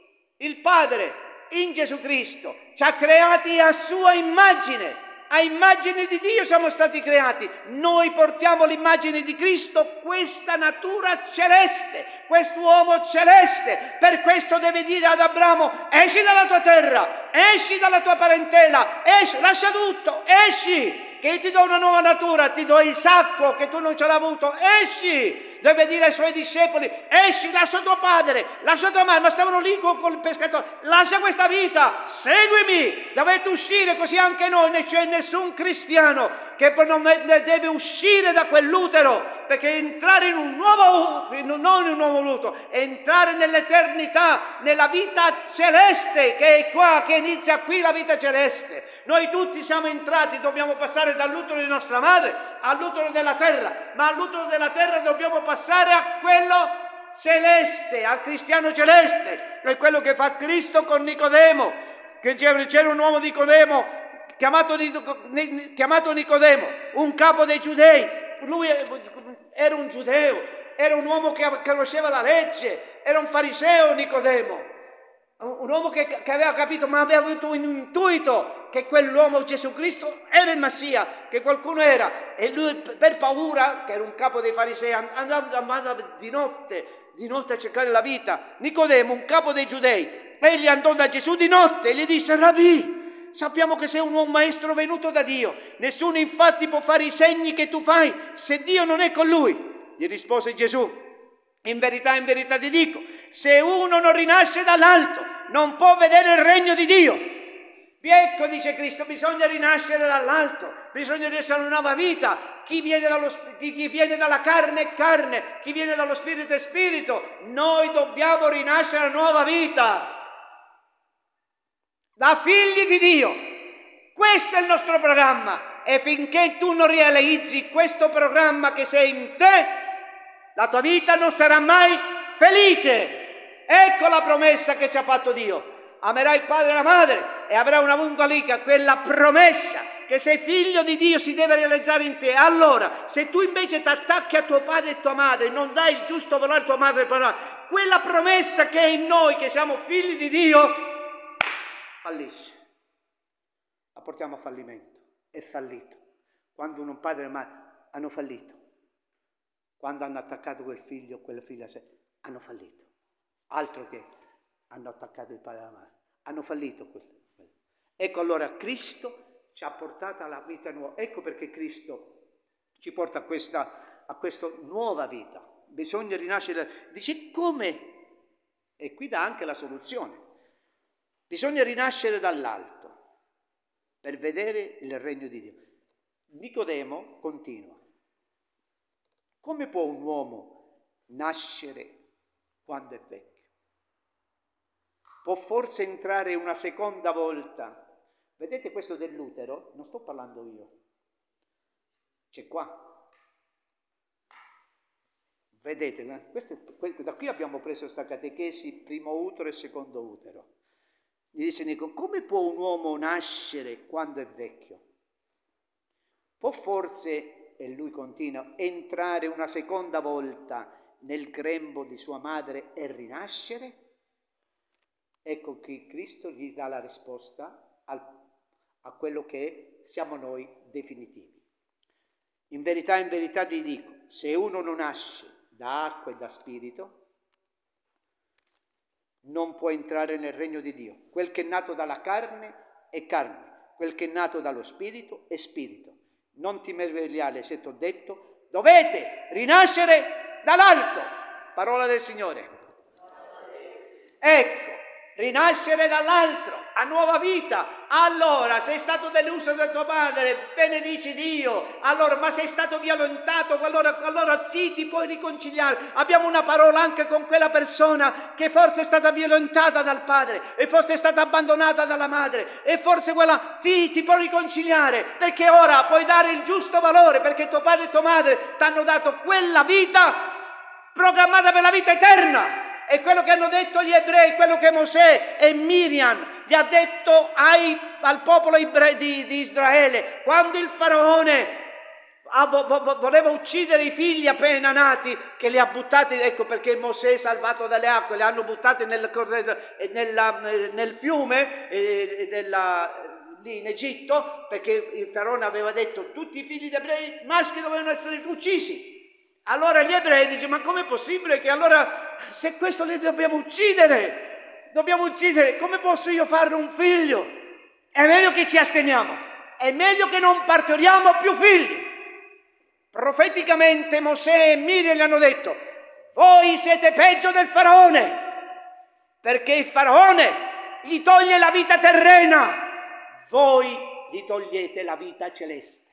il Padre, in Gesù Cristo. Ci ha creati a sua immagine. A immagine di Dio siamo stati creati, noi portiamo l'immagine di Cristo, questa natura celeste, quest'uomo celeste, per questo deve dire ad Abramo, esci dalla tua terra, esci dalla tua parentela, esci, lascia tutto, esci, che io ti do una nuova natura, ti do Isacco che tu non ce l'hai avuto, esci. Deve dire ai suoi discepoli, esci, lascia tuo padre, lascia tua madre, ma stavano lì con, con il pescatore, lascia questa vita, seguimi, dovete uscire, così anche noi, non c'è nessun cristiano che non deve uscire da quell'utero, perché entrare in un nuovo, non in un nuovo utero, entrare nell'eternità, nella vita celeste, che è qua, che inizia qui la vita celeste. Noi tutti siamo entrati, dobbiamo passare dall'utero di nostra madre all'utero della terra, ma all'utero della terra dobbiamo passare a quello celeste, al cristiano celeste, è quello che fa Cristo con Nicodemo, che c'era un uomo Nicodemo, chiamato, chiamato Nicodemo, un capo dei giudei, lui era un giudeo, era un uomo che conosceva la legge, era un fariseo Nicodemo, un uomo che, che aveva capito, ma aveva avuto un intuito che quell'uomo Gesù Cristo era il Messia, che qualcuno era, e lui per paura, che era un capo dei farisei, andava, andava di notte, di notte a cercare la vita. Nicodemo, un capo dei giudei, egli andò da Gesù di notte e gli disse, Rabbi, sappiamo che sei un uomo maestro venuto da Dio, nessuno infatti può fare i segni che tu fai se Dio non è con lui. Gli rispose Gesù, in verità, in verità ti dico, se uno non rinasce dall'alto non può vedere il regno di Dio. Ecco, dice Cristo, bisogna rinascere dall'alto, bisogna rinascere una nuova vita. Chi viene, dallo, chi viene dalla carne è carne, chi viene dallo spirito è spirito. Noi dobbiamo rinascere una nuova vita da figli di Dio. Questo è il nostro programma, e finché tu non realizzi questo programma che sei in te, la tua vita non sarà mai felice. Ecco la promessa che ci ha fatto Dio. Amerai il padre e la madre e avrai una lunga vita, quella promessa che sei figlio di Dio si deve realizzare in te. Allora, se tu invece ti attacchi a tuo padre e tua madre, non dai il giusto valore a tua madre e padre, quella promessa che è in noi, che siamo figli di Dio, fallisce. La portiamo a fallimento. È fallito. Quando un padre e una madre hanno fallito, quando hanno attaccato quel figlio o quella figlia a sé, hanno fallito. altro che hanno attaccato il padre alla madre, hanno fallito quello. Ecco allora Cristo ci ha portato alla vita nuova, ecco perché Cristo ci porta a questa, a questa nuova vita. Bisogna rinascere, dice come? E qui dà anche la soluzione. Bisogna rinascere dall'alto per vedere il regno di Dio. Nicodemo continua. Come può un uomo nascere quando è vecchio? Può forse entrare una seconda volta? Vedete questo dell'utero? Non sto parlando io. C'è qua. Vedete, questo, da qui abbiamo preso questa catechesi, primo utero e secondo utero. Gli dice Nico, come può un uomo nascere quando è vecchio? Può forse, e lui continua, entrare una seconda volta nel grembo di sua madre e rinascere? Ecco che Cristo gli dà la risposta al, a quello che siamo noi definitivi. In verità, in verità ti dico, se uno non nasce da acqua e da spirito, non può entrare nel regno di Dio. Quel che è nato dalla carne è carne, quel che è nato dallo spirito è spirito. Non ti meravigliare se t'ho detto, dovete rinascere dall'alto. Parola del Signore. Ecco, rinascere dall'altro, a nuova vita. Allora, sei stato deluso da tuo padre, benedici Dio. Allora, ma sei stato violentato, allora, allora sì, ti puoi riconciliare. Abbiamo una parola anche con quella persona che forse è stata violentata dal padre e forse è stata abbandonata dalla madre e forse quella sì, si può riconciliare perché ora puoi dare il giusto valore perché tuo padre e tua madre ti hanno dato quella vita programmata per la vita eterna. È quello che hanno detto gli ebrei, quello che Mosè e Miriam gli ha detto ai, al popolo ebreo di, di Israele, quando il faraone ah, vo, vo, voleva uccidere i figli appena nati, che li ha buttati, ecco perché Mosè è salvato dalle acque, li hanno buttati nel, nella, nel fiume eh, della, lì in Egitto, perché il faraone aveva detto tutti i figli di ebrei maschi dovevano essere uccisi. Allora gli ebrei dicono, ma com'è possibile che allora, se questo li dobbiamo uccidere, dobbiamo uccidere, come posso io farne un figlio? È meglio che ci asteniamo, è meglio che non partoriamo più figli. Profeticamente Mosè e Miriam gli hanno detto, voi siete peggio del faraone, perché il faraone gli toglie la vita terrena, voi gli togliete la vita celeste.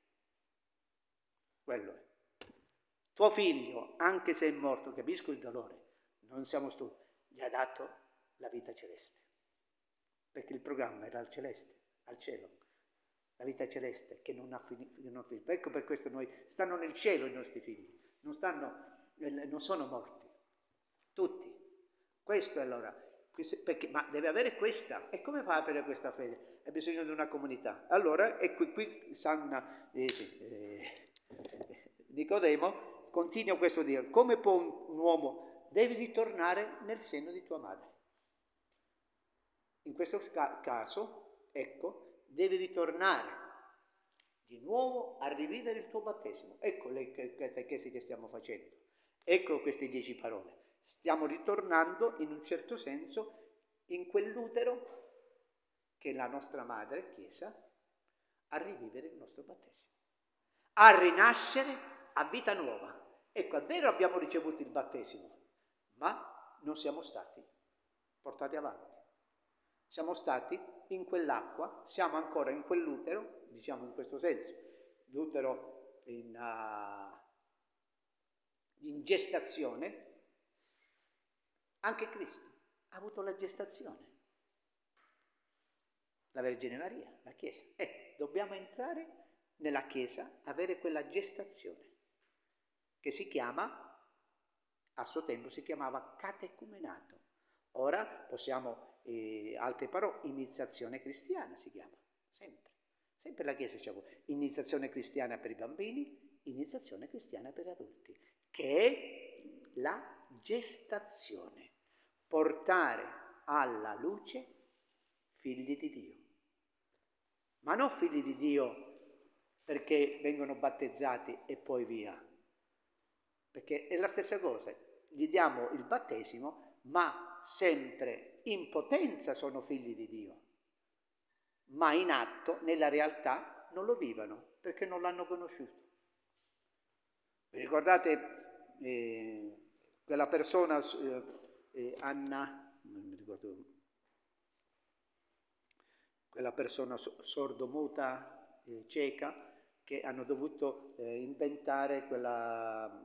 Quello è. Tuo figlio, anche se è morto, capisco il dolore, non siamo stupidi, gli ha dato la vita celeste. Perché il programma era al celeste, al cielo. La vita celeste che non ha finito. Ecco per questo noi stanno nel cielo i nostri figli, non, stanno, non sono morti. Tutti. Questo è allora. Perché, ma deve avere questa. E come fa a avere questa fede? Ha bisogno di una comunità. Allora, ecco qui San eh, sì, eh, Nicodemo continua questo a dire, come può un, un uomo, devi ritornare nel seno di tua madre. In questo ca- caso, ecco, devi ritornare di nuovo a rivivere il tuo battesimo. Ecco le catechesi che stiamo facendo. Ecco queste dieci parole. Stiamo ritornando in un certo senso in quell'utero che è la nostra madre, Chiesa, a rivivere il nostro battesimo. A rinascere a vita nuova. Ecco, è vero abbiamo ricevuto il battesimo, ma non siamo stati portati avanti. Siamo stati in quell'acqua, siamo ancora in quell'utero, diciamo in questo senso, l'utero in, uh, in gestazione. Anche Cristo ha avuto la gestazione. La Vergine Maria, la Chiesa. Eh, dobbiamo entrare nella Chiesa, avere quella gestazione che si chiama, a suo tempo si chiamava catecumenato. Ora possiamo, eh, altre parole, iniziazione cristiana si chiama, sempre. Sempre la Chiesa c'è iniziazione cristiana per i bambini, iniziazione cristiana per adulti, che è la gestazione, portare alla luce figli di Dio. Ma non figli di Dio perché vengono battezzati e poi via. Perché è la stessa cosa, gli diamo il battesimo ma sempre in potenza sono figli di Dio, ma in atto, nella realtà, non lo vivono perché non l'hanno conosciuto. Vi ricordate eh, quella persona, eh, eh, Anna, non mi ricordo, quella persona sordomuta, eh, cieca, che hanno dovuto eh, inventare quella,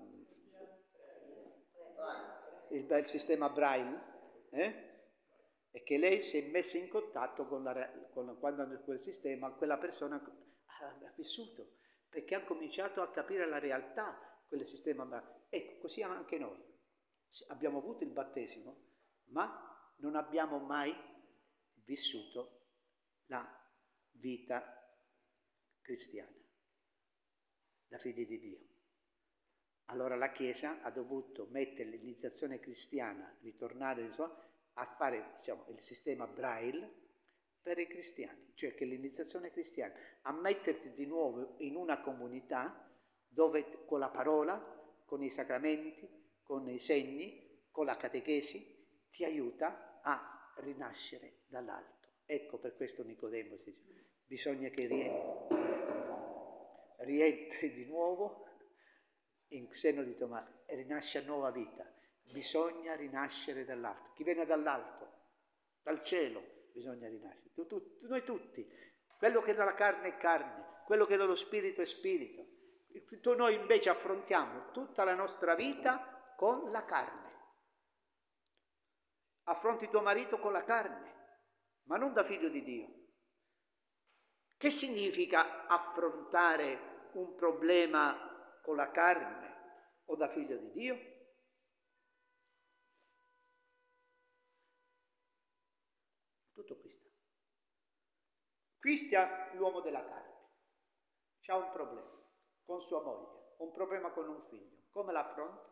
il, il sistema Braille, eh? E che lei si è messa in contatto con, la, con quando hanno quel sistema, quella persona ha, ha vissuto, perché ha cominciato a capire la realtà, quel sistema Braille. Ecco, così anche noi. Abbiamo avuto il battesimo, ma non abbiamo mai vissuto la vita cristiana, da figli di Dio. Allora la Chiesa ha dovuto mettere l'iniziazione cristiana, ritornare a fare, diciamo, il sistema Braille per i cristiani, cioè che l'iniziazione cristiana, a metterti di nuovo in una comunità dove con la parola, con i sacramenti, con i segni, con la catechesi, ti aiuta a rinascere dall'alto. Ecco, per questo Nicodemo si dice, bisogna che rientri, rientri di nuovo in seno di tua madre e rinasce a nuova vita. Bisogna rinascere dall'alto. Chi viene dall'alto, dal cielo, bisogna rinascere. Tu, tu, noi tutti, quello che dalla carne è carne, quello che dallo spirito è spirito. Noi invece affrontiamo tutta la nostra vita con la carne. Affronti tuo marito con la carne, ma non da figlio di Dio. Che significa affrontare un problema con la carne o da figlio di Dio? Tutto questo. Qui sta l'uomo della carne, c'ha un problema con sua moglie, un problema con un figlio. Come l'affronta?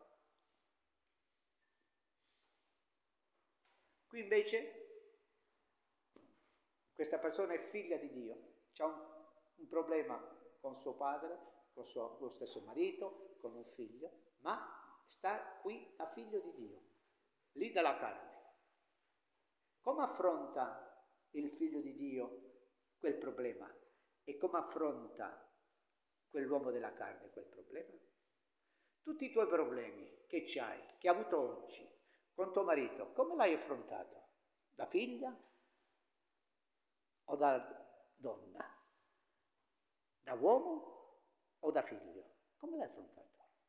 Qui invece questa persona è figlia di Dio, c'ha un, un problema con suo padre, con suo, lo stesso marito, con un figlio, ma sta qui a figlio di Dio, lì dalla carne. Come affronta il figlio di Dio quel problema? E come affronta quell'uomo della carne quel problema? Tutti i tuoi problemi che c'hai, che hai avuto oggi con tuo marito, come l'hai affrontato? Da figlia o da donna? Da uomo o da figlio? Come l'hai affrontato?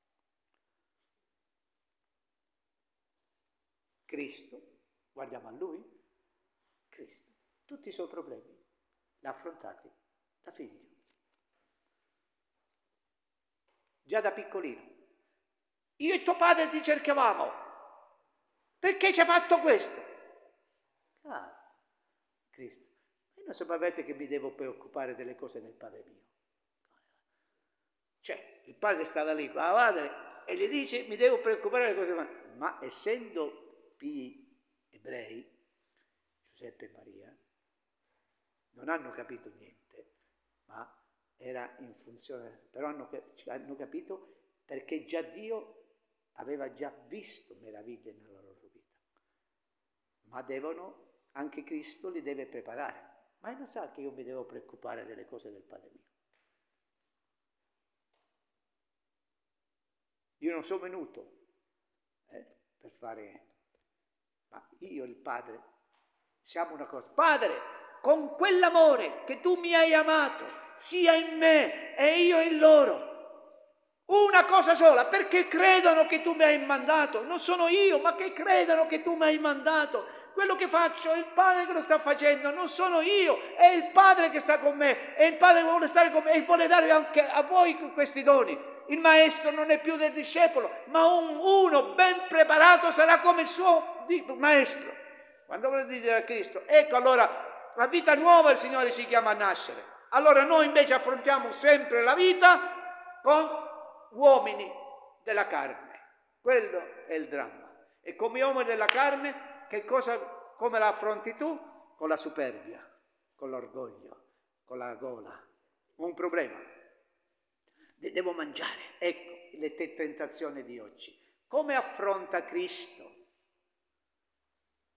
Cristo, guardiamo a Lui, Cristo, tutti i suoi problemi l'ha affrontati da figlio. Già da piccolino. Io e tuo padre ti cercavamo. Perché ci hai fatto questo? Ah, Cristo, io non sapete che mi devo preoccupare delle cose del Padre mio. Cioè, il padre stava lì con la madre e gli dice mi devo preoccupare delle cose del Padre. Ma essendo figli ebrei, Giuseppe e Maria, non hanno capito niente, ma era in funzione, però hanno, hanno capito perché già Dio aveva già visto meraviglie nella loro vita. Ma devono, anche Cristo li deve preparare. Ma non sa che io mi devo preoccupare delle cose del Padre mio. Io non sono venuto eh, per fare, ma io e il Padre siamo una cosa. Padre, con quell'amore che tu mi hai amato, sia in me e io in loro, una cosa sola, perché credono che tu mi hai mandato, non sono io, ma che credono che tu mi hai mandato. Quello che faccio è il Padre che lo sta facendo, non sono io, è il Padre che sta con me, è il Padre che vuole stare con me e vuole dare anche a voi questi doni. Il maestro non è più del discepolo, ma un, uno ben preparato sarà come il suo maestro. Quando vuole dire a Cristo, ecco allora la vita nuova il Signore ci chiama a nascere. Allora noi invece affrontiamo sempre la vita con uomini della carne. Quello è il dramma. E come uomo della carne, che cosa, come la affronti tu? Con la superbia, con l'orgoglio, con la gola. Un problema. Devo mangiare. Ecco le tentazioni di oggi. Come affronta Cristo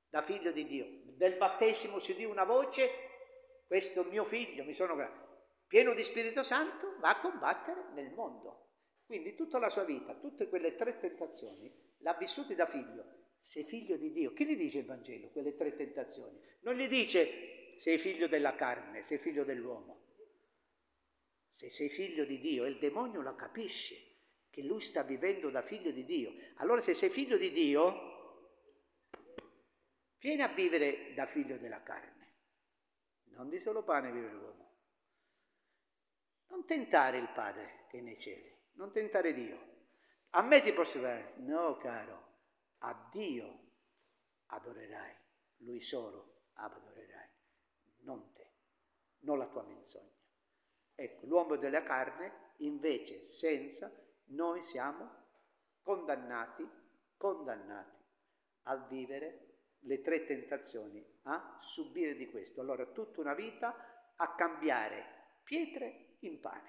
da figlio di Dio. Del battesimo si udì una voce, questo mio figlio, mi sono pieno di Spirito Santo, va a combattere nel mondo. Quindi tutta la sua vita, tutte quelle tre tentazioni, l'ha vissuti da figlio. Sei figlio di Dio. Chi gli dice il Vangelo, quelle tre tentazioni? Non gli dice sei figlio della carne, sei figlio dell'uomo. Se sei figlio di Dio, e il demonio la capisce, che lui sta vivendo da figlio di Dio. Allora se sei figlio di Dio, vieni a vivere da figlio della carne. Non di solo pane vive l'uomo. Non tentare il Padre che è nei cieli, non tentare Dio. A me ti posso dare? No, caro, a Dio adorerai, Lui solo adorerai, non te, non la tua menzogna. Ecco, l'uomo della carne, invece, senza, noi siamo condannati, condannati a vivere le tre tentazioni, a subire di questo. Allora, tutta una vita a cambiare pietre in pane.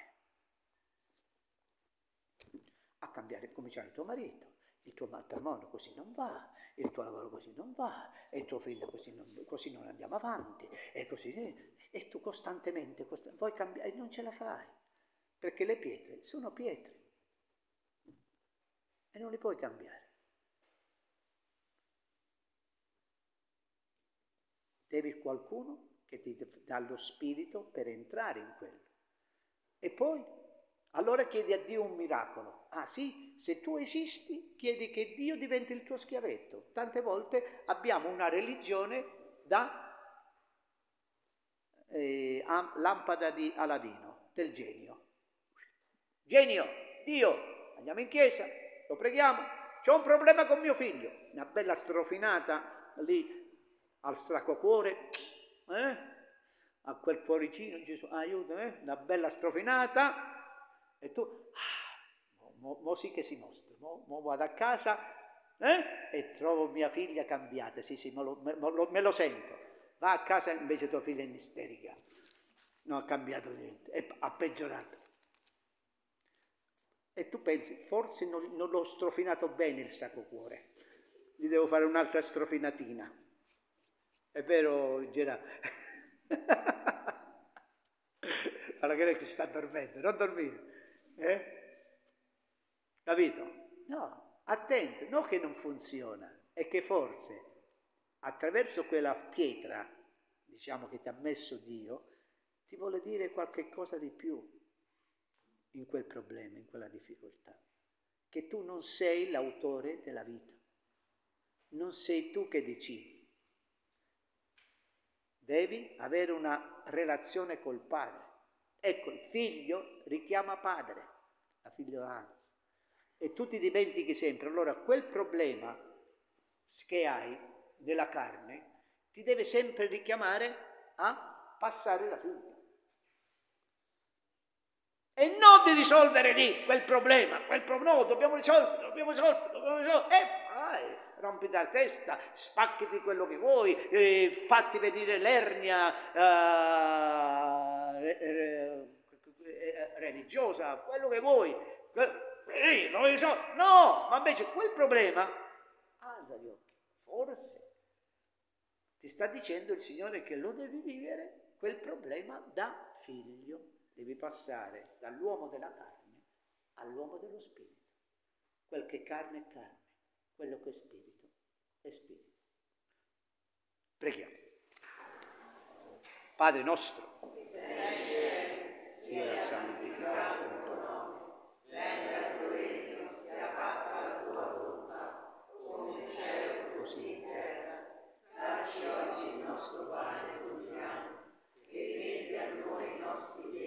A cambiare, cominciare il tuo marito, il tuo matrimonio così non va, il tuo lavoro così non va, e il tuo figlio così non, così non andiamo avanti, e così, e tu costantemente, cost- vuoi cambiare, non ce la fai, perché le pietre sono pietre, e non le puoi cambiare. Devi qualcuno che ti dà lo spirito per entrare in quello. E poi, allora chiedi a Dio un miracolo. Ah sì, se tu esisti, chiedi che Dio diventi il tuo schiavetto. Tante volte abbiamo una religione da eh, lampada di Aladino, del genio. Genio, Dio, andiamo in chiesa, lo preghiamo, c'ho un problema con mio figlio. Una bella strofinata lì al sacro cuore, eh? A quel cuoricino, Gesù, aiuta, eh? Una bella strofinata. E tu, ah, mo, mo sì che si mostra, mo, mo vado a casa eh? E trovo mia figlia cambiata, sì sì, me lo, me, lo, me lo sento. Va a casa invece tua figlia è isterica, non ha cambiato niente, è, ha peggiorato. E tu pensi, forse non, non l'ho strofinato bene il Sacro Cuore, gli devo fare un'altra strofinatina. È vero, Gerà? Allora che lei ti sta dormendo, non dormire. Eh? Capito? No, attento, non che non funziona, è che forse attraverso quella pietra, diciamo che ti ha messo Dio, ti vuole dire qualche cosa di più in quel problema, in quella difficoltà, che tu non sei l'autore della vita, non sei tu che decidi. Devi avere una relazione col Padre. Ecco, il figlio richiama padre, la figliolanza. E tu ti dimentichi sempre. Allora, quel problema che hai della carne ti deve sempre richiamare a passare da figlio. E non di risolvere lì quel problema. Quel pro- no, dobbiamo risolvere, dobbiamo risolvere, dobbiamo risolvere. E vai, rompi la testa, spacchiti quello che vuoi, eh, fatti venire l'ernia eh, eh, eh, religiosa, quello che vuoi. Eh, non risolvo. No, ma invece quel problema, alza gli occhi, forse ti sta dicendo il Signore che lo devi vivere, quel problema da figlio. Devi passare dall'uomo della carne all'uomo dello spirito. Quel che è carne è carne, quello che è spirito è spirito. Preghiamo. Padre nostro, sia santificato il tuo nome, venga il tuo regno, sia fatta la tua volontà, come in cielo così in terra. Dacci oggi il nostro pane quotidiano, e rimetti a noi i nostri debiti,